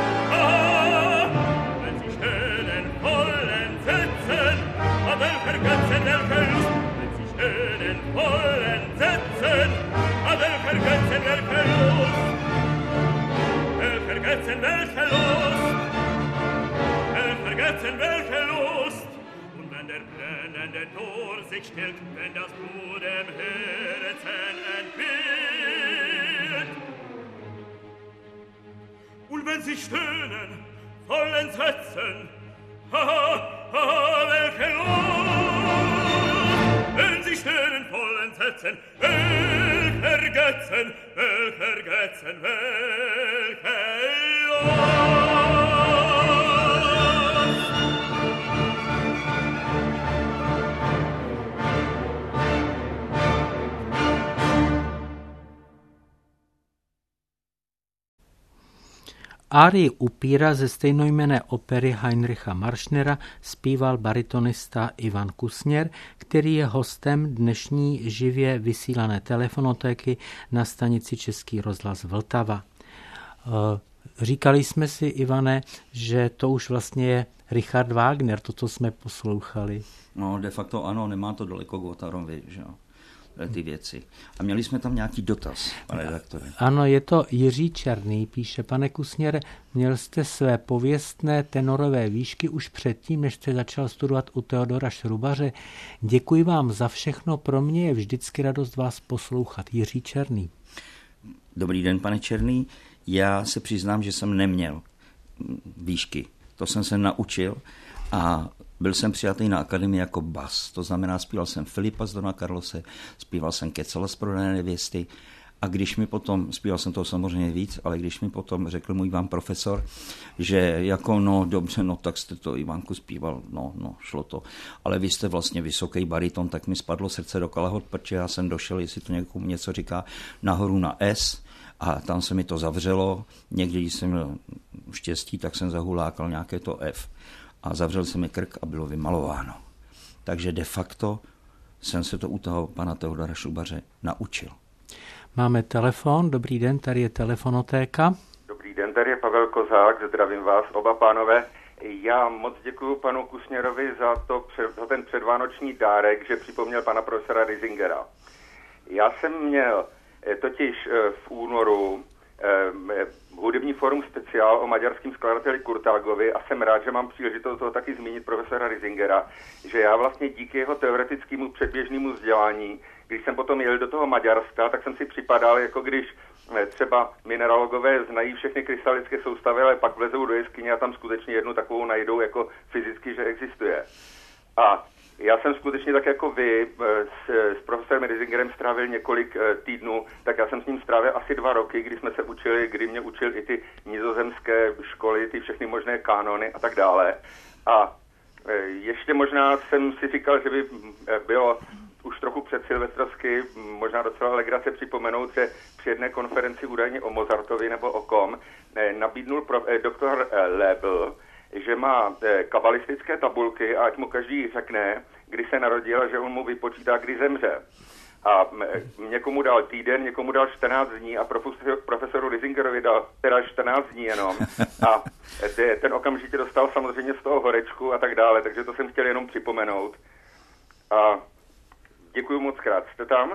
Wenn sie stöhnen wollen, setzen, welcher Götzen, welche Lust. Wenn sie stöhnen wollen, setzen, welcher Götzen, welche Lust. Welcher Götzen, welche Lust. Welcher Götzen, welche Lust. Und wenn der brennende Tor sich stillt, wenn das Blut im Herzen entquillt. Und wenn sie stöhnen, vollen Sätzen, welche Lust. Wenn sie stöhnen, vollen Sätzen, welcher Götzen, welcher Götzen, welche Lust. Árii upíra ze stejnojmenné opery Heinricha Marschnera zpíval baritonista Ivan Kusněr, který je hostem dnešní živě vysílané telefonotéky na stanici Český rozhlas Vltava. Říkali jsme si, Ivane, že to už vlastně je Richard Wagner, to, co jsme poslouchali. No, de facto ano, nemá to daleko k Otarovi, že jo, ty věci. A měli jsme tam nějaký dotaz, pane redaktore. Ano, je to Jiří Černý, píše: pane Kusněre, měl jste své pověstné tenorové výšky už předtím, než jste začal studovat u Teodora Šrubaře. Děkuji vám za všechno, pro mě je vždycky radost vás poslouchat. Jiří Černý. Dobrý den, pane Černý. Já se přiznám, že jsem neměl výšky. To jsem se naučil a byl jsem přijatý na akademii jako bas. To znamená, zpíval jsem Filipa z Dona Carlose, zpíval jsem Kecela z Prodané nevěsty a když mi potom, zpíval jsem toho samozřejmě víc, ale když mi potom řekl můj vám profesor, že jako no dobře, no tak jste to Ivánku zpíval, no šlo to, ale vy jste vlastně vysoký bariton, tak mi spadlo srdce do kalhot, protože já jsem došel, jestli to někomu něco říká, nahoru na S, a tam se mi to zavřelo. Někdy, když jsem měl štěstí, tak jsem zahulákal nějaké to F. A zavřel se mi krk a bylo vymalováno. Takže de facto jsem se to u toho pana Teodora Šubaře naučil. Máme telefon. Dobrý den, tady je telefonotéka. Dobrý den, tady je Pavel Kozák, zdravím vás oba pánové. Já moc děkuji panu Kusněrovi za ten předvánoční dárek, že připomněl pana profesora Risingera. Já jsem měl totiž v únoru hudební fórum speciál o maďarském skladateli Kurtágovi a jsem rád, že mám příležitost toho taky zmínit profesora Risingera, že já vlastně díky jeho teoretickému předběžnému vzdělání, když jsem potom jel do toho Maďarska, tak jsem si připadal, jako když třeba mineralogové znají všechny krystalické soustavy, ale pak vlezou do jeskyně a tam skutečně jednu takovou najdou jako fyzicky, že existuje. A já jsem skutečně tak jako vy s profesorem Risingerem strávil několik týdnů, tak já jsem s ním strávil asi 2 roky, kdy jsme se učili, kdy mě učil i ty nizozemské školy, ty všechny možné kanony a tak dále. A ještě možná jsem si říkal, že by bylo už trochu předsilvestrovsky možná docela legrace připomenout, že při jedné konferenci údajně o Mozartovi nebo o kom nabídnul doktor Lebel, že má kabalistické tabulky a ať mu každý řekne, kdy se narodil a že on mu vypočítá, kdy zemře. A někomu dal týden, někomu dal 14 dní a profesoru Risingerovi dal teda 14 dní jenom. A ten okamžitě dostal samozřejmě z toho horečku a tak dále, takže to jsem chtěl jenom připomenout. A děkuji moc krát. Jste tam?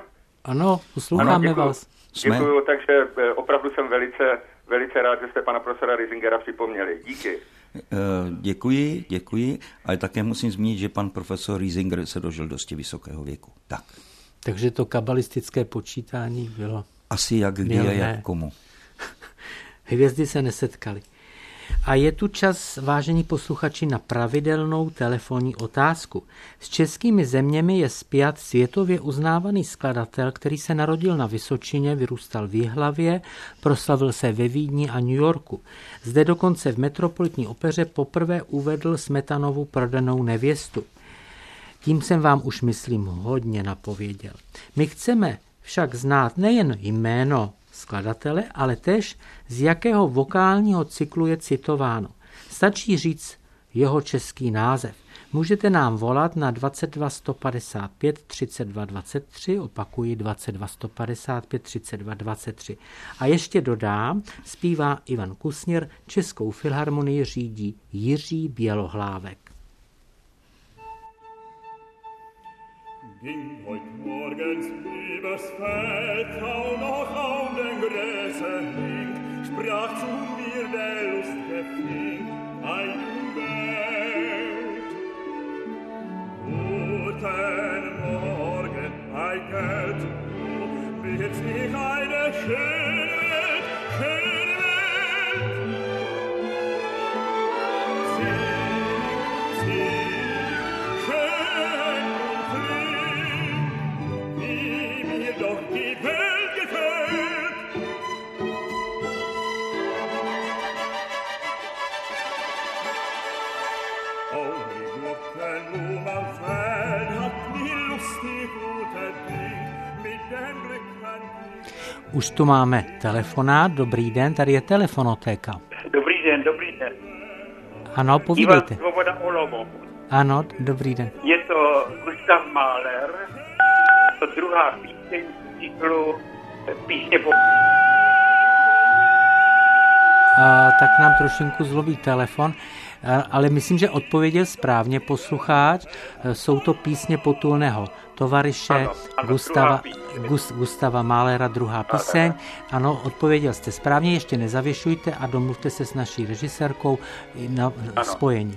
Ano, posloucháme vás. Děkuju, takže opravdu jsem velice rád, že jste pana profesora Risingera připomněli. Díky. Děkuji, ale také musím zmínit, že pan profesor Risinger se dožil dosti vysokého věku. Tak. Takže to kabalistické počítání bylo... Asi jak kdy a jak komu. Hvězdy se nesetkaly. A je tu čas, vážení posluchači, na pravidelnou telefonní otázku. S českými zeměmi je spjat světově uznávaný skladatel, který se narodil na Vysočině, vyrůstal v Jihlavě, proslavil se ve Vídni a New Yorku. Zde dokonce v Metropolitní opeře poprvé uvedl Smetanovu Prodanou nevěstu. Tím jsem vám už, myslím, hodně napověděl. My chceme však znát nejen jméno skladatele, ale též z jakého vokálního cyklu je citováno. Stačí říct jeho český název. Můžete nám volat na 22 155 32 23, opakuji 22 155 32 23. A ještě dodám, zpívá Ivan Kusněr, Českou filharmonii řídí Jiří Bělohlávek. Ging heut morgens übers Feld, kaum noch auf den Gräsern hing, sprach zu mir der lustige Fink, ein Welt. Guten Morgen, ein Geld, wird's nicht eine schöne Welt, schöne Welt. Sie, schön und früh, wie mir doch die Welt gefällt. Oh, die Glocken am Feld hat mir lustig gute Ding mit dem Glück an die. Už tu máme telefonát, dobrý den, tady je telefonotéka. Dobrý den. Ano, povídejte. Ivan Svoboda Olomouc. Ano, dobrý den. Je to Gustav Mahler, to druhá píseň z cyklu Písně po... Tak nám trošinku zlobí telefon, ale myslím, že odpověděl správně posluchač. Jsou to písně Potulného tovaryše ano, Gustava Mahlera, druhá píseň. Ano, odpověděl jste správně, ještě nezavěšujte a domluvte se s naší režisérkou na spojení.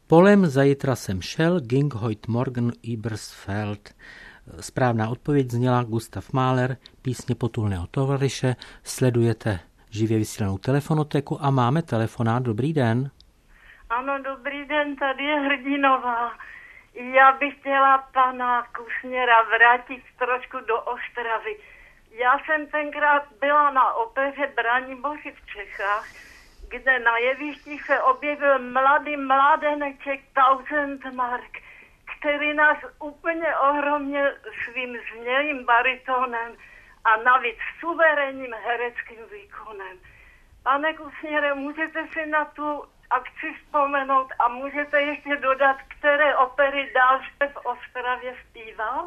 Polem zajtra jsem šel, ging heut morgen übers Feld. Správná odpověď zněla Gustav Mahler, písně Potulného tovaryše. Sledujete živě vysílanou telefonotéku a máme telefonát. Dobrý den. Ano, dobrý den, tady je Hrdinová. Já bych chtěla pana Kusněra vrátit trošku do Ostravy. Já jsem tenkrát byla na opeře Braniboři v Čechách, kde na jevišti se objevil mladý mládeneček Tausendmark, který nás úplně ohromil svým znělým baritónem a navíc suverénním hereckým výkonem. Pane Kusněre, můžete si na tu akci vzpomenout a můžete ještě dodat, které opery dál jste v Ostravě zpíval?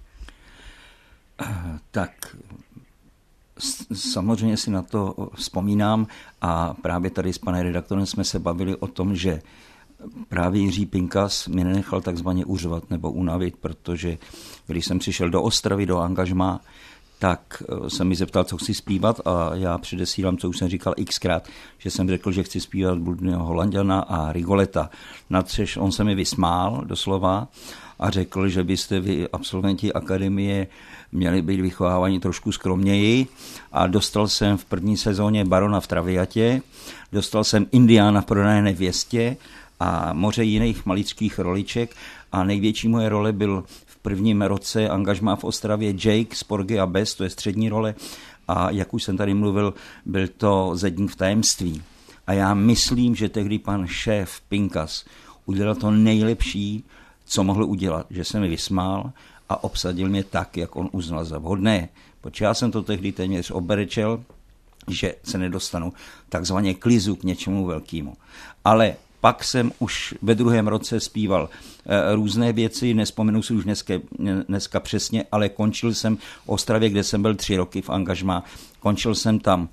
Tak samozřejmě si na to vzpomínám a právě tady s panem redaktorem jsme se bavili o tom, že právě Jiří Pinkas mě nenechal takzvaně uřvat nebo unavit, protože když jsem přišel do Ostravy, do angažmá, tak jsem mi zeptal, co chci zpívat a já předesílám, co už jsem říkal xkrát, že jsem řekl, že chci zpívat Bludného Holanďana a Rigoleta. Natřež on se mi vysmál doslova a řekl, že byste vy, absolventi akademie, měli být vychováváni trošku skromněji a dostal jsem v první sezóně Barona v Traviatě, dostal jsem Indiána v Prodané nevěstě a moře jiných maličkých roliček a největší moje role byl v prvním roce angažmá v Ostravě Jake z Porgy a Bess, to je střední role a jak už jsem tady mluvil, byl to Zedník v tajemství. A já myslím, že tehdy pan šéf Pinkas udělal to nejlepší, co mohl udělat, že se mi vysmál a obsadil mě tak, jak on uznal za vhodné. Protože já jsem to tehdy téměř oberečel, že se nedostanu takzvaně klizu k něčemu velkému. Ale pak jsem už ve druhém roce zpíval různé věci, nespomenu si už dneska přesně, ale končil jsem v Ostravě, kde jsem byl 3 roky v angažmá. Končil jsem tam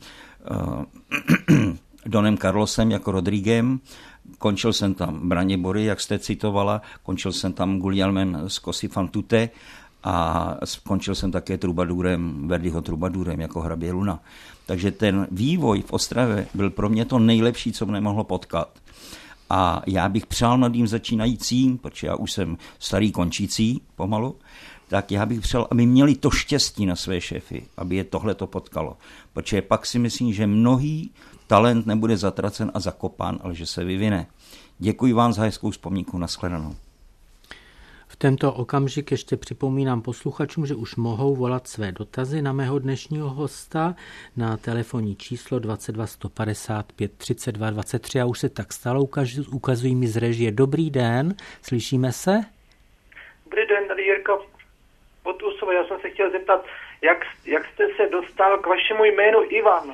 Donem Carlosem jako Rodriguem, končil jsem tam Branibory, jak jste citovala, končil jsem tam Guglielmem z Così fan tutte a končil jsem také Trubadurem, Verdiho Trubadurem jako hrabě Luna. Takže ten vývoj v Ostravě byl pro mě to nejlepší, co mě mohlo potkat. A já bych přál mladým začínajícím, protože já už jsem starý končící pomalu, tak já bych přál, aby měli to štěstí na své šéfy, aby je tohleto potkalo. Protože pak si myslím, že mnohý talent nebude zatracen a zakopán, ale že se vyvine. Děkuji vám za hezkou vzpomínku, nashledanou. V tento okamžik ještě připomínám posluchačům, že už mohou volat své dotazy na mého dnešního hosta na telefonní číslo 22 155 32 23 a už se tak stalo, ukazují mi z režie. Dobrý den, slyšíme se? Dobrý den, tady Jirka Potusova. Já jsem se chtěl zeptat, jak jste se dostal k vašemu jménu Ivan?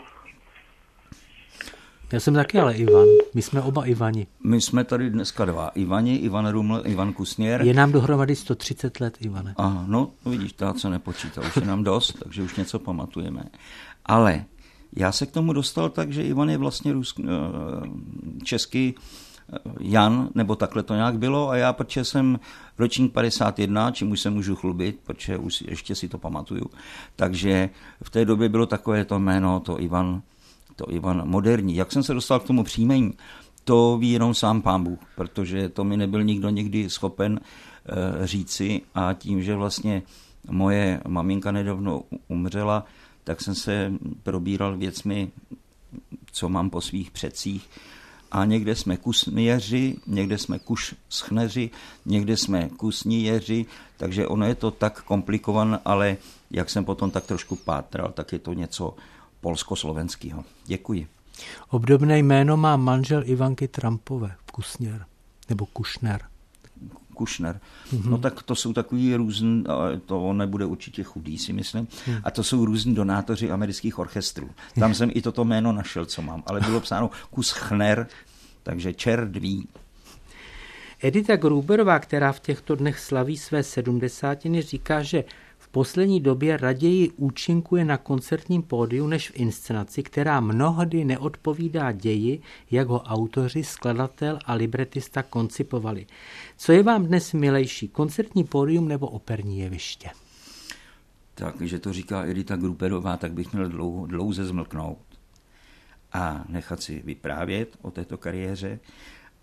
Já jsem taky ale Ivan. My jsme oba Ivani. My jsme tady dneska 2 Ivani, Ivan Ruml, Ivan Kusněr. Je nám dohromady 130 let, Ivane. Aha, no vidíš, to co nepočítal, už je nám dost, takže už něco pamatujeme. Ale já se k tomu dostal tak, že Ivan je vlastně český Jan, nebo takhle to nějak bylo a já, protože jsem ročník 51, čím už se můžu chlubit, protože už ještě si to pamatuju, takže v té době bylo takové to jméno, to Ivan moderní. Jak jsem se dostal k tomu příjmení, to ví jenom sám Pán Bůh, protože to mi nebyl nikdo nikdy schopen říci a tím, že vlastně moje maminka nedávno umřela, tak jsem se probíral věcmi, co mám po svých předcích a někde jsme kusněři, někde jsme kuschneři, někde jsme kusnijeři, takže ono je to tak komplikované, ale jak jsem potom tak trošku pátral, tak je to něco polsko-slovenského. Děkuji. Obdobné jméno má manžel Ivanky Trumpové, Kusněr, nebo Kušner. Kušner. No tak to jsou takový různý, to on nebude určitě chudý, si myslím, a to jsou různí donátoři amerických orchestrů. Tam jsem i toto jméno našel, co mám, ale bylo psáno Kuschner, takže čerdví. Edita Gruberová, která v těchto dnech slaví své 70, říká, že v poslední době raději účinkuje na koncertním pódiu než v inscenaci, která mnohdy neodpovídá ději, jak ho autoři, skladatel a libretista koncipovali. Co je vám dnes milejší, koncertní pódium nebo operní jeviště? Tak, že to říká Edita Gruberová, tak bych měl dlouze zmlknout a nechat si vyprávět o této kariéře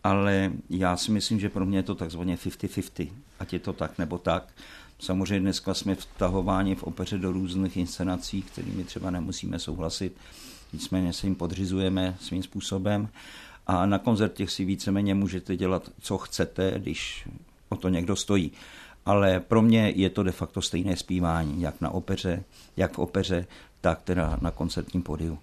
ale já si myslím, že pro mě je to takzvaně 50-50, ať je to tak nebo tak. Samozřejmě dneska jsme vtahováni v opeře do různých inscenací, kterými třeba nemusíme souhlasit, nicméně se jim podřizujeme svým způsobem a na koncertech si víceméně můžete dělat, co chcete, když o to někdo stojí. Ale pro mě je to de facto stejné zpívání, jak v opeře, tak teda na koncertním pódiu.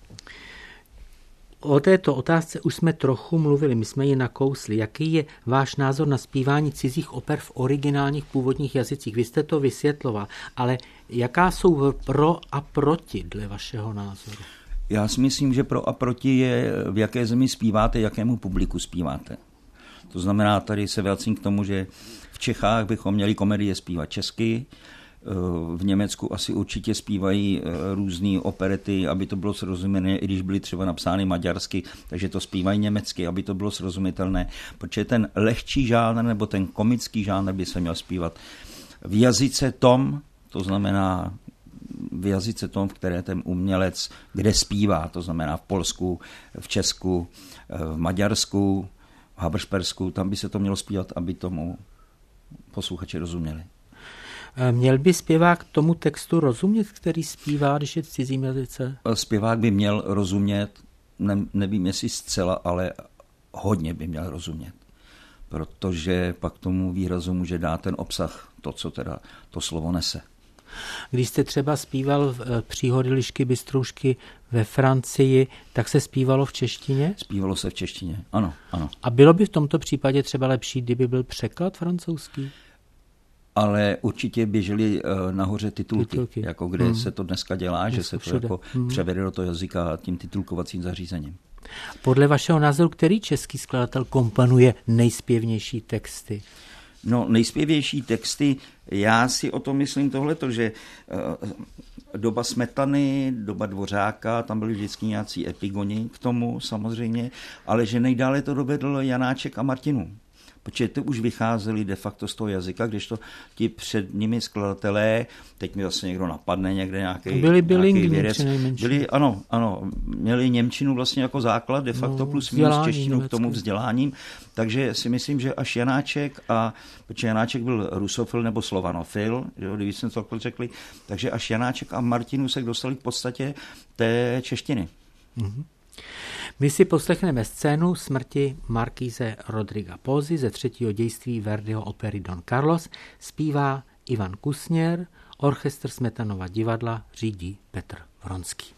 O této otázce už jsme trochu mluvili, my jsme ji nakousli. Jaký je váš názor na zpívání cizích oper v originálních původních jazycích? Vy jste to vysvětloval, ale jaká jsou pro a proti dle vašeho názoru? Já si myslím, že pro a proti je, v jaké zemi zpíváte, jakému publiku zpíváte. To znamená, tady se vracím k tomu, že v Čechách bychom měli komedie zpívat česky, v Německu asi určitě zpívají různé operety, aby to bylo srozumitelné, i když byly třeba napsány maďarsky, takže to zpívají německy, aby to bylo srozumitelné, protože ten lehčí žánr nebo ten komický žánr by se měl zpívat v jazyce tom, to znamená v jazyce tom, v které ten umělec kde zpívá, to znamená v Polsku, v Česku, v Maďarsku, v Habspersku, tam by se to mělo zpívat, aby tomu posluchači rozuměli. Měl by zpěvák tomu textu rozumět, který zpívá, když je v cizím jazyce? Zpěvák by měl rozumět, nevím jestli zcela, ale hodně by měl rozumět, protože pak tomu výrazu může dát ten obsah, to, co teda to slovo nese. Když jste třeba zpíval Příhody Lišky Bystroušky ve Francii, tak se zpívalo v češtině? Zpívalo se v češtině, ano, ano. A bylo by v tomto případě třeba lepší, kdyby byl překlad francouzský? Ale určitě běžely nahoře titulky. Jako kde se to dneska dělá, že se to jako převede do toho jazyka tím titulkovacím zařízením. Podle vašeho názoru, který český skladatel komponuje nejspěvnější texty? No, nejspěvější texty, já si o tom myslím tohleto, že doba Smetany, doba Dvořáka, tam byly vždycky nějací epigoni k tomu samozřejmě, ale že nejdále to dovedl Janáček a Martinů. Protože ty už vycházeli de facto z toho jazyka, když to ti před nimi skladatelé, teď mi zase někdo napadne, někde nějaký vědec. Ano, měli němčinu vlastně jako základ, de facto plus minus češtinu k tomu vzděláním, takže si myslím, že až Janáček, protože Janáček byl rusofil nebo slovanofil, když jsme to řekli, takže až Janáček a Martinů se dostali k podstatě té češtiny. Mm-hmm. My si poslechneme scénu smrti markíze Rodriga Pózy ze 3. dějství Verdiho opery Don Carlos. Zpívá Ivan Kusněr, orchestr Smetanova divadla řídí Petr Vronský.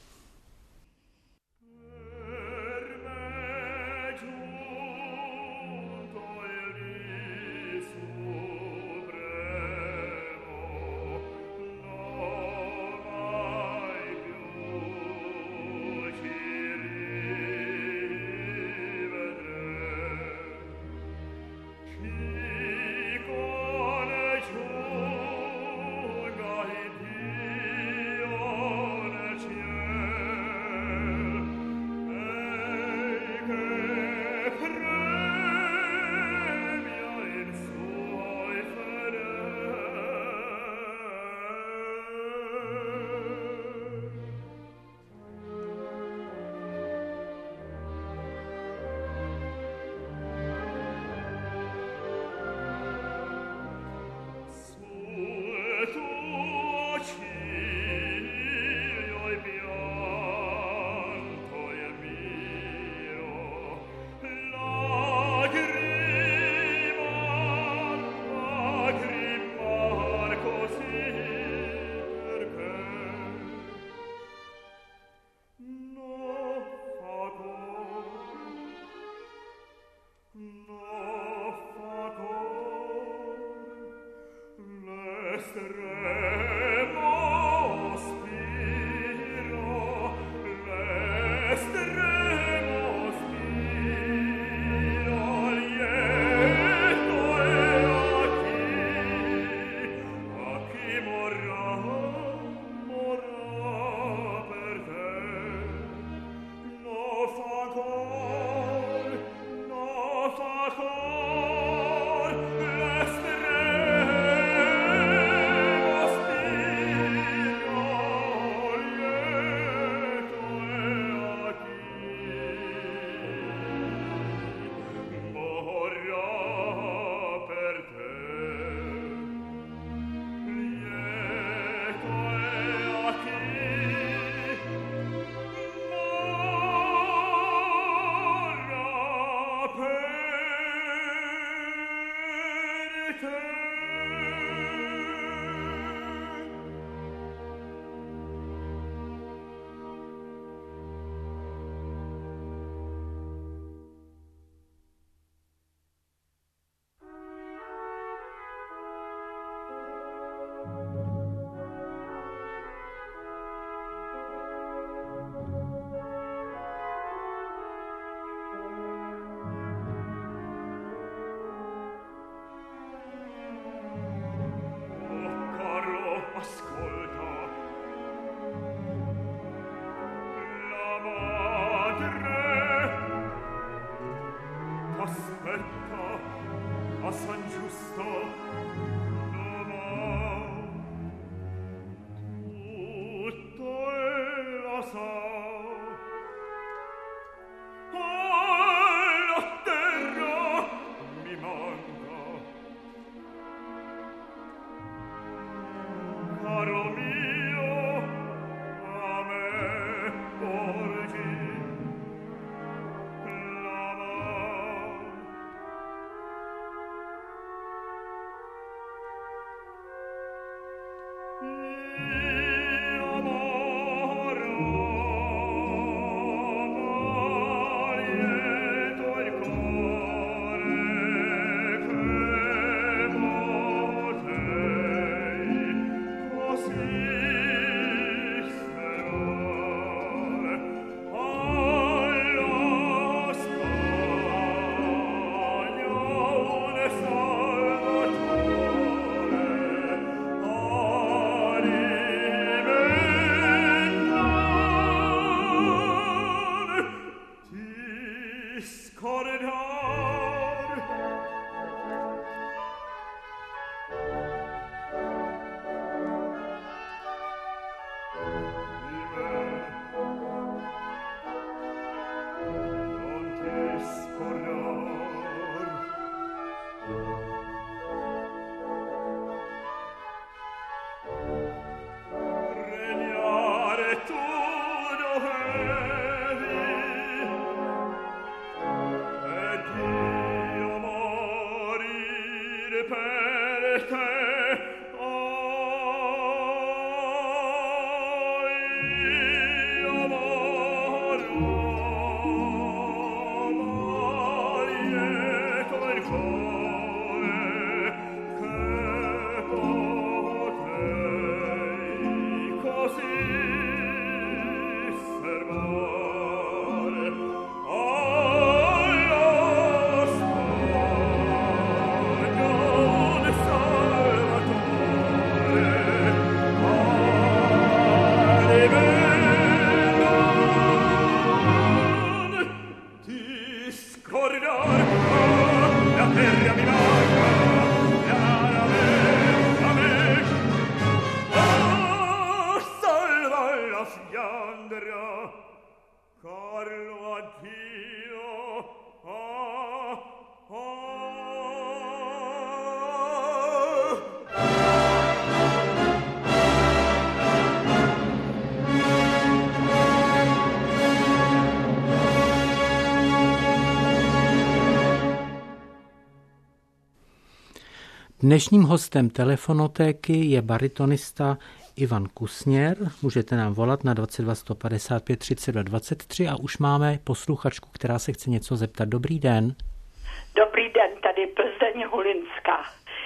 Dnešním hostem Telefonotéky je baritonista Ivan Kusněr. Můžete nám volat na 22 155 32 23 a už máme posluchačku, která se chce něco zeptat. Dobrý den. Dobrý den, tady Plzeň Hulinská.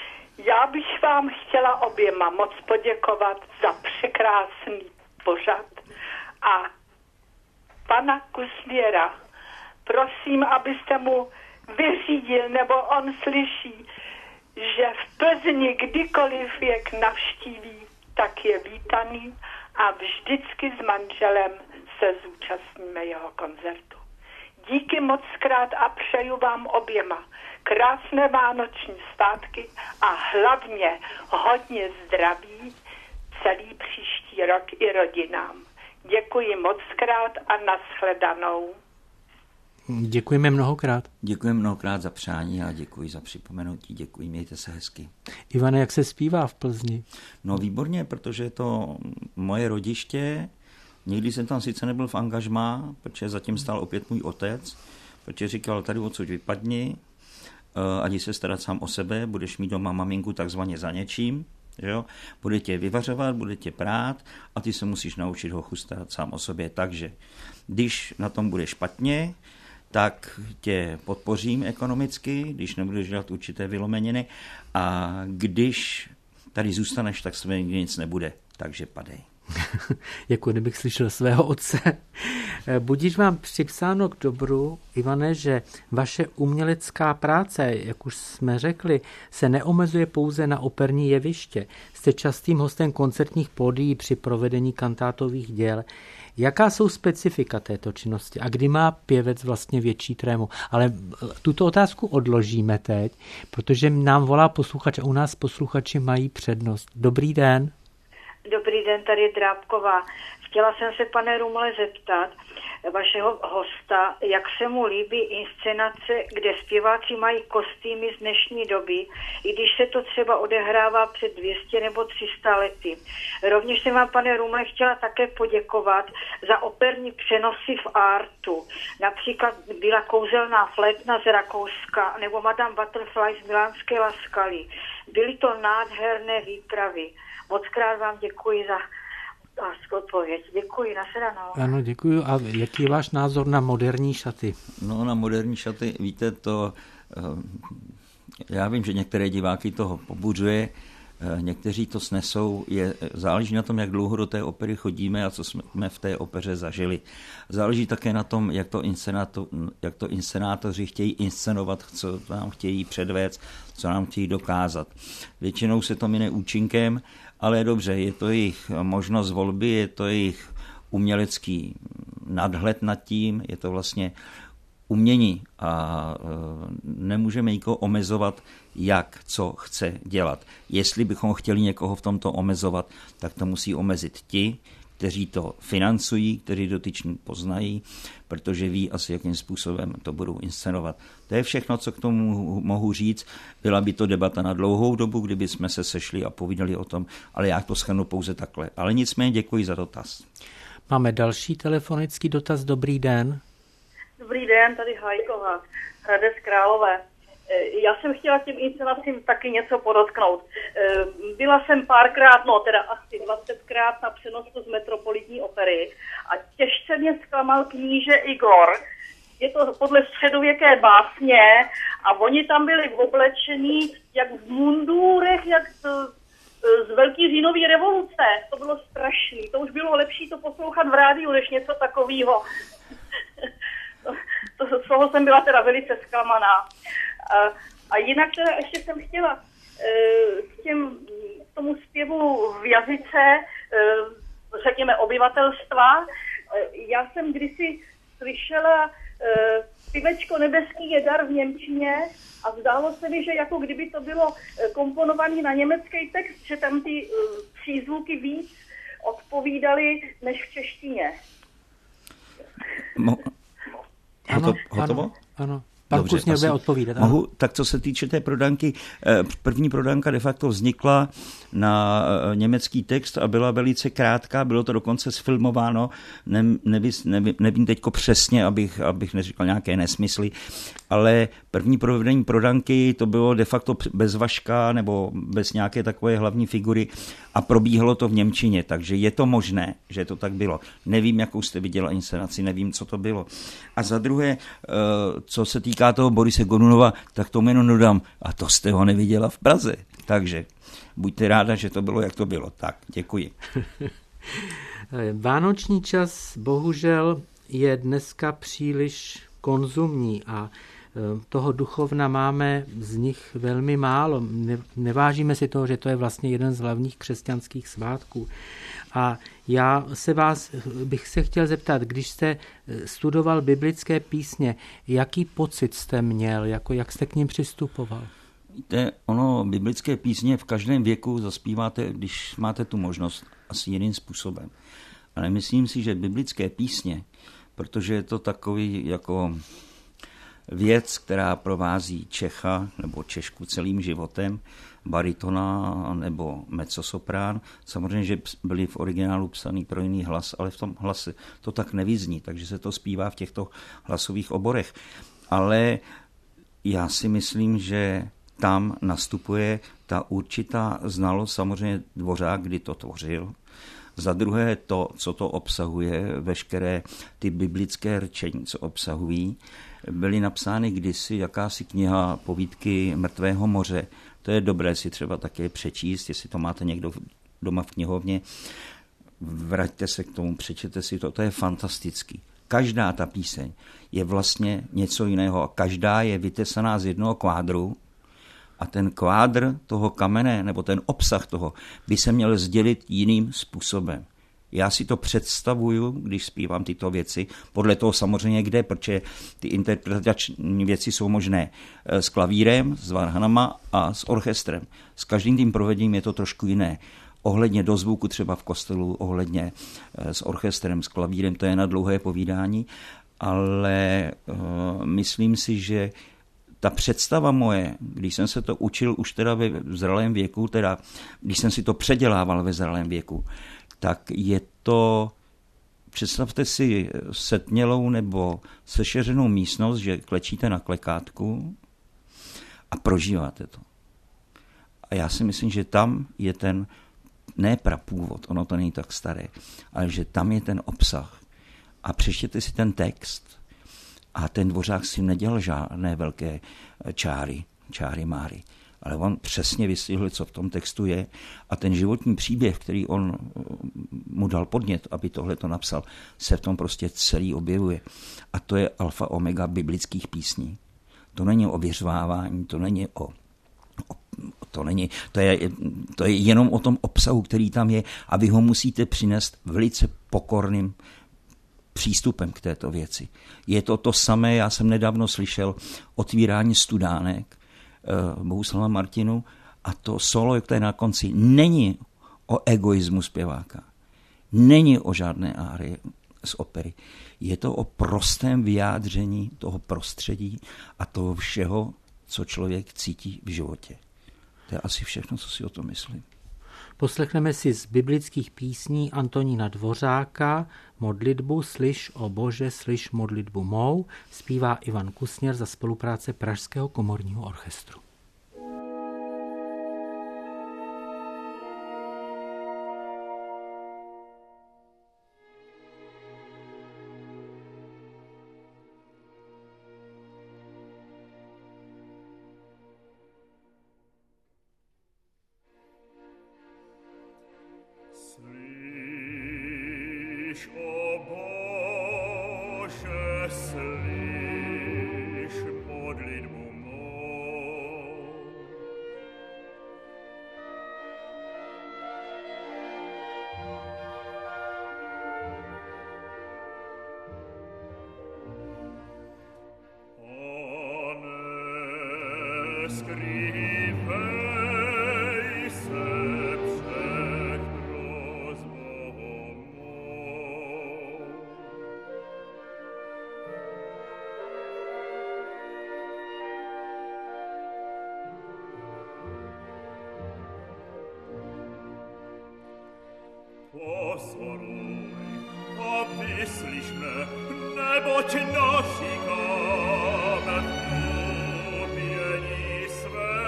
Já bych vám chtěla oběma moc poděkovat za překrásný pořad a pana Kusněra prosím, abyste mu vyřídil, nebo on slyší, že v Plzni kdykoliv je navštíví, tak je vítaný a vždycky s manželem se zúčastníme jeho koncertu. Díky moc krát a přeju vám oběma krásné vánoční svátky a hlavně hodně zdraví celý příští rok i rodinám. Děkuji moc krát a nashledanou. Děkujeme mnohokrát. Děkujeme mnohokrát za přání a děkuji za připomenutí. Děkuji, mějte se hezky. Ivane, jak se zpívá v Plzni? No výborně, protože je to moje rodiště. Nikdy jsem tam sice nebyl v angažmá, protože zatím stál opět můj otec, protože říkal, tady odsud vypadni. a jdi se starat sám o sebe, budeš mít doma maminku takzvaně za něčím, jo? Bude tě vyvařovat, bude tě prát a ty se musíš naučit hochu starat sám o sobě. Takže když na tom bude špatně, tak tě podpořím ekonomicky, když nebudeš dělat určité vylomeniny a když tady zůstaneš, tak se nikdy nic nebude, takže padej. Jako kdybych slyšel svého otce. Budíš vám připsáno k dobru, Ivane, že vaše umělecká práce, jak už jsme řekli, se neomezuje pouze na operní jeviště. Jste častým hostem koncertních pódií při provedení kantátových děl. Jaká jsou specifika této činnosti a kdy má pěvec vlastně větší trému? Ale tuto otázku odložíme teď, protože nám volá posluchač a u nás posluchači mají přednost. Dobrý den. Dobrý den, tady je Drábková. Chtěla jsem se, pane Rumle, zeptat vašeho hosta, jak se mu líbí inscenace, kde zpěváci mají kostýmy z dnešní doby, i když se to třeba odehrává před 200 nebo 300 lety. Rovněž jsem vám, pane Rumle, chtěla také poděkovat za operní přenosy v artu. Například byla Kouzelná flétna z Rakouska nebo Madame Butterfly z milánské La Scala. Byly to nádherné výpravy. Mockrát vám děkuji za odpověď. Děkuji, nashledanou. Ano, děkuji. A jaký je váš názor na moderní šaty? No, na moderní šaty, víte, to já vím, že některé diváky toho pobuřuje, někteří to snesou, záleží na tom, jak dlouho do té opery chodíme a co jsme v té opeře zažili. Záleží také na tom, jak to inscenátoři chtějí inscenovat, co nám chtějí předvést, co nám chtějí dokázat. Většinou se to mine účinkem, ale dobře, je to jejich možnost volby, je to jejich umělecký nadhled nad tím, je to vlastně umění a nemůžeme nikoho omezovat, jak co chce dělat. Jestli bychom chtěli někoho v tomto omezovat, tak to musí omezit ti, kteří to financují, kteří dotyčný poznají, protože ví asi, jakým způsobem to budou inscenovat. To je všechno, co k tomu mohu říct. Byla by to debata na dlouhou dobu, kdyby jsme se sešli a povídali o tom, ale já to shrnu pouze takhle. Ale nicméně děkuji za dotaz. Máme další telefonický dotaz. Dobrý den. Dobrý den, tady Hajková, Hradec Králové. Já jsem chtěla těm inscenacím taky něco podotknout. Byla jsem párkrát, asi 20krát na přenosu z Metropolitní opery a těžce mě zklamal kníže Igor. Je to podle středověké básně a oni tam byli oblečení jak v mundurech, jak z Velké říjnové revoluce. To bylo strašný. To už bylo lepší to poslouchat v rádiu, než něco takového. Z toho jsem byla teda velice zklamaná. A jinak teda ještě jsem chtěla k tomu zpěvu v jazyce, řekněme, obyvatelstva. Já jsem kdysi slyšela Pivečko nebeský je dar v němčině a zdálo se mi, že jako kdyby to bylo komponované na německý text, že tam ty přízvuky víc odpovídaly než v češtině. Hotovo? Ano. Pan Kusněr bude odpovídat. Mohu, tak co se týče té prodanky, první prodanka de facto vznikla na německý text a byla velice krátká, bylo to dokonce sfilmováno, nevím teďko přesně, abych neříkal nějaké nesmysly, ale první provedení prodanky to bylo de facto bez Vaška nebo bez nějaké takové hlavní figury a probíhalo to v němčině, takže je to možné, že to tak bylo. Nevím, jakou jste viděla inscenaci, nevím, co to bylo. A za druhé, co se týká toho Borise Godunova, tak tomu jenom dodám, a to jste ho neviděla v Praze. Takže buďte ráda, že to bylo, jak to bylo. Tak, děkuji. Vánoční čas bohužel je dneska příliš konzumní a toho duchovna máme z nich velmi málo. Nevážíme si toho, že to je vlastně jeden z hlavních křesťanských svátků. A já bych se chtěl zeptat, když jste studoval biblické písně, jaký pocit jste měl, jak jste k nim přistupoval? Víte, biblické písně v každém věku zaspíváte, když máte tu možnost, asi jiným způsobem. Ale myslím si, že biblické písně, protože je to takový jako věc, která provází Čecha nebo Češku celým životem, baritona nebo mezzosoprán. Samozřejmě, že byly v originálu psaný pro jiný hlas, ale v tom hlase to tak nevyzní, takže se to zpívá v těchto hlasových oborech. Ale Já si myslím, že tam nastupuje ta určitá znalost, samozřejmě Dvořák, kdy to tvořil. Za druhé to, co to obsahuje, veškeré ty biblické rčení, co obsahují, byly napsány kdysi jakási kniha Povídky mrtvého moře. To je dobré si třeba také přečíst, jestli to máte někdo doma v knihovně. Vraťte se k tomu, přečtěte si to, to je fantastický. Každá ta píseň je vlastně něco jiného a každá je vytesaná z jednoho kvádru a ten kvádr toho kamene nebo ten obsah toho by se měl sdělit jiným způsobem. Já si to představuju, když zpívám tyto věci, podle toho samozřejmě kde, protože ty interpretační věci jsou možné s klavírem, s varhanama a s orchestrem. S každým tím provedením je to trošku jiné. Ohledně dozvuku třeba v kostelu, ohledně s orchestrem, s klavírem, to je na dlouhé povídání, ale myslím si, že ta představa moje, když jsem se to učil už teda ve zralém věku, teda když jsem si to předělával ve zralém věku, tak je to, představte si setmělou nebo sešeřenou místnost, že klečíte na klekátku a prožíváte to. A já si myslím, že tam je ten, ne prapůvod, ono to není tak staré, ale že tam je ten obsah. A přečtěte si ten text a ten Dvořák si nedělal žádné velké čáry máry. Ale on přesně vystihl, co v tom textu je a ten životní příběh, který on mu dal podnět, aby tohle to napsal, se v tom prostě celý objevuje. A to je alfa omega biblických písní. To není o vyřvávání, to je jenom o tom obsahu, který tam je a vy ho musíte přinést velice pokorným přístupem k této věci. Je to samé, já jsem nedávno slyšel Otvírání studánek Bohuslava Martinu a to solo, které na konci, není o egoismu zpěváka. Není o žádné árie z opery. Je to o prostém vyjádření toho prostředí a toho všeho, co člověk cítí v životě. To je asi všechno, co si o tom myslím. Poslechneme si z biblických písní Antonína Dvořáka modlitbu Slyš, o Bože, slyš modlitbu mou, zpívá Ivan Kusněr za spolupráce Pražského komorního orchestru. Slyš, o Bože, slyš modlitbu mou. A neskrývej se před prosbou mou. Pozoruj a vyslyš mne, neboť naříkáme v umění své.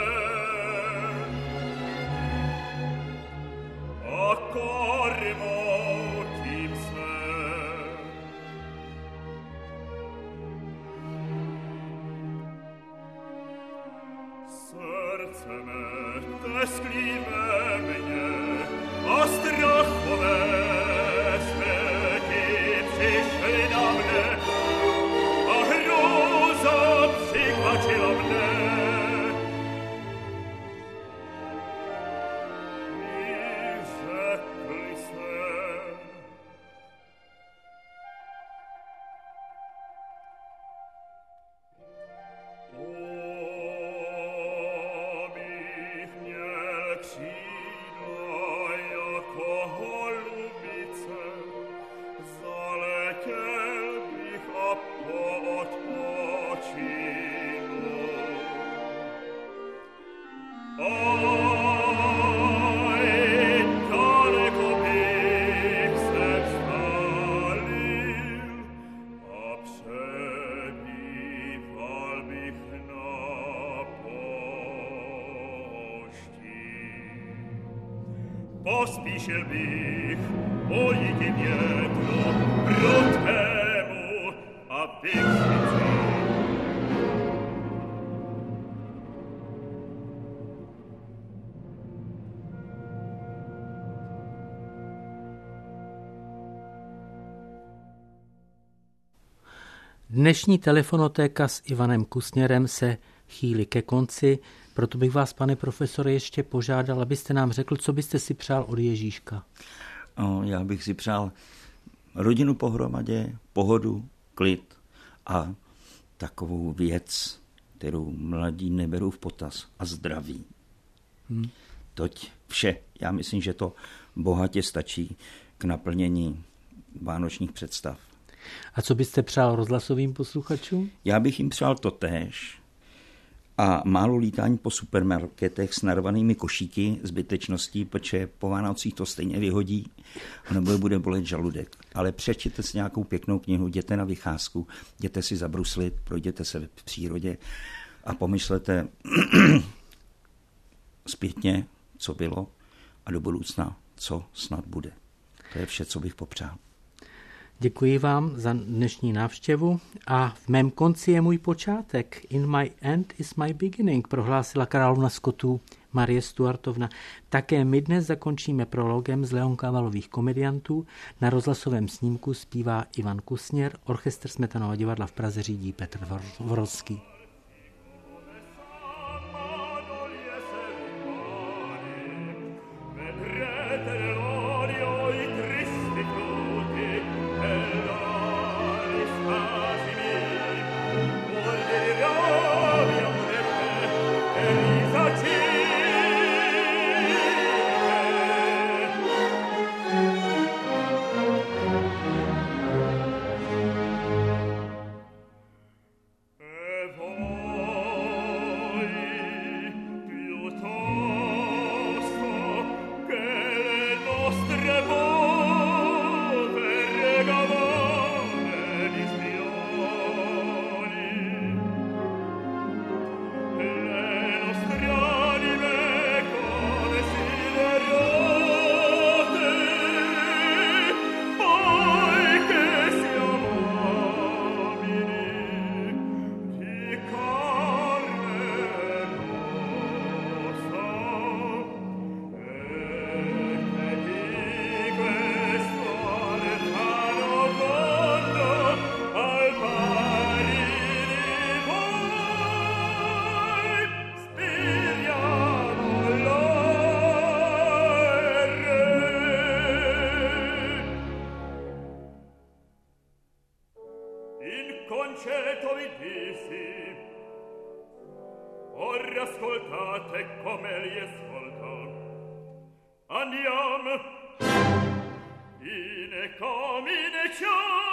A kormou tím jsme. Srdce mé tesklivé mě a strachové smrti přišly na mne a hrůza přikvačila mne. I řekli jsme, bych měl křídla jako holubice, zaletěl bych a poodpočinul. Oj, daleko bych se vzdálil a přebýval bych na pospíšil bych pojít větru prudkému, abych chytil. Dnešní telefonotéka s Ivanem Kusněrem se chýlí ke konci, proto bych vás, pane profesore, ještě požádal, abyste nám řekl, co byste si přál od Ježíška. Já bych si přál rodinu pohromadě, pohodu, klid a takovou věc, kterou mladí neberou v potaz, a zdraví. Toť vše. Já myslím, že to bohatě stačí k naplnění vánočních představ. A co byste přál rozhlasovým posluchačům? Já bych jim přál totéž a málo lítání po supermarketech s narvanými košíky zbytečností, protože po Vánocích to stejně vyhodí a nebo je bude bolet žaludek. Ale přečtěte si nějakou pěknou knihu, jděte na vycházku, jděte si zabruslit, projděte se v přírodě a pomyšlete zpětně, co bylo a do budoucna, co snad bude. To je vše, co bych popřál. Děkuji vám za dnešní návštěvu a v mém konci je můj počátek. In my end is my beginning, prohlásila královna Skotů Marie Stuartovna. Také my dnes zakončíme prologem z Leonkavalových komediantů. Na rozhlasovém snímku zpívá Ivan Kusněr, orchestr Smetanova divadla v Praze řídí Petr Vorovský. Ascoltate come li ascolta. Andiamo in e camine ciao.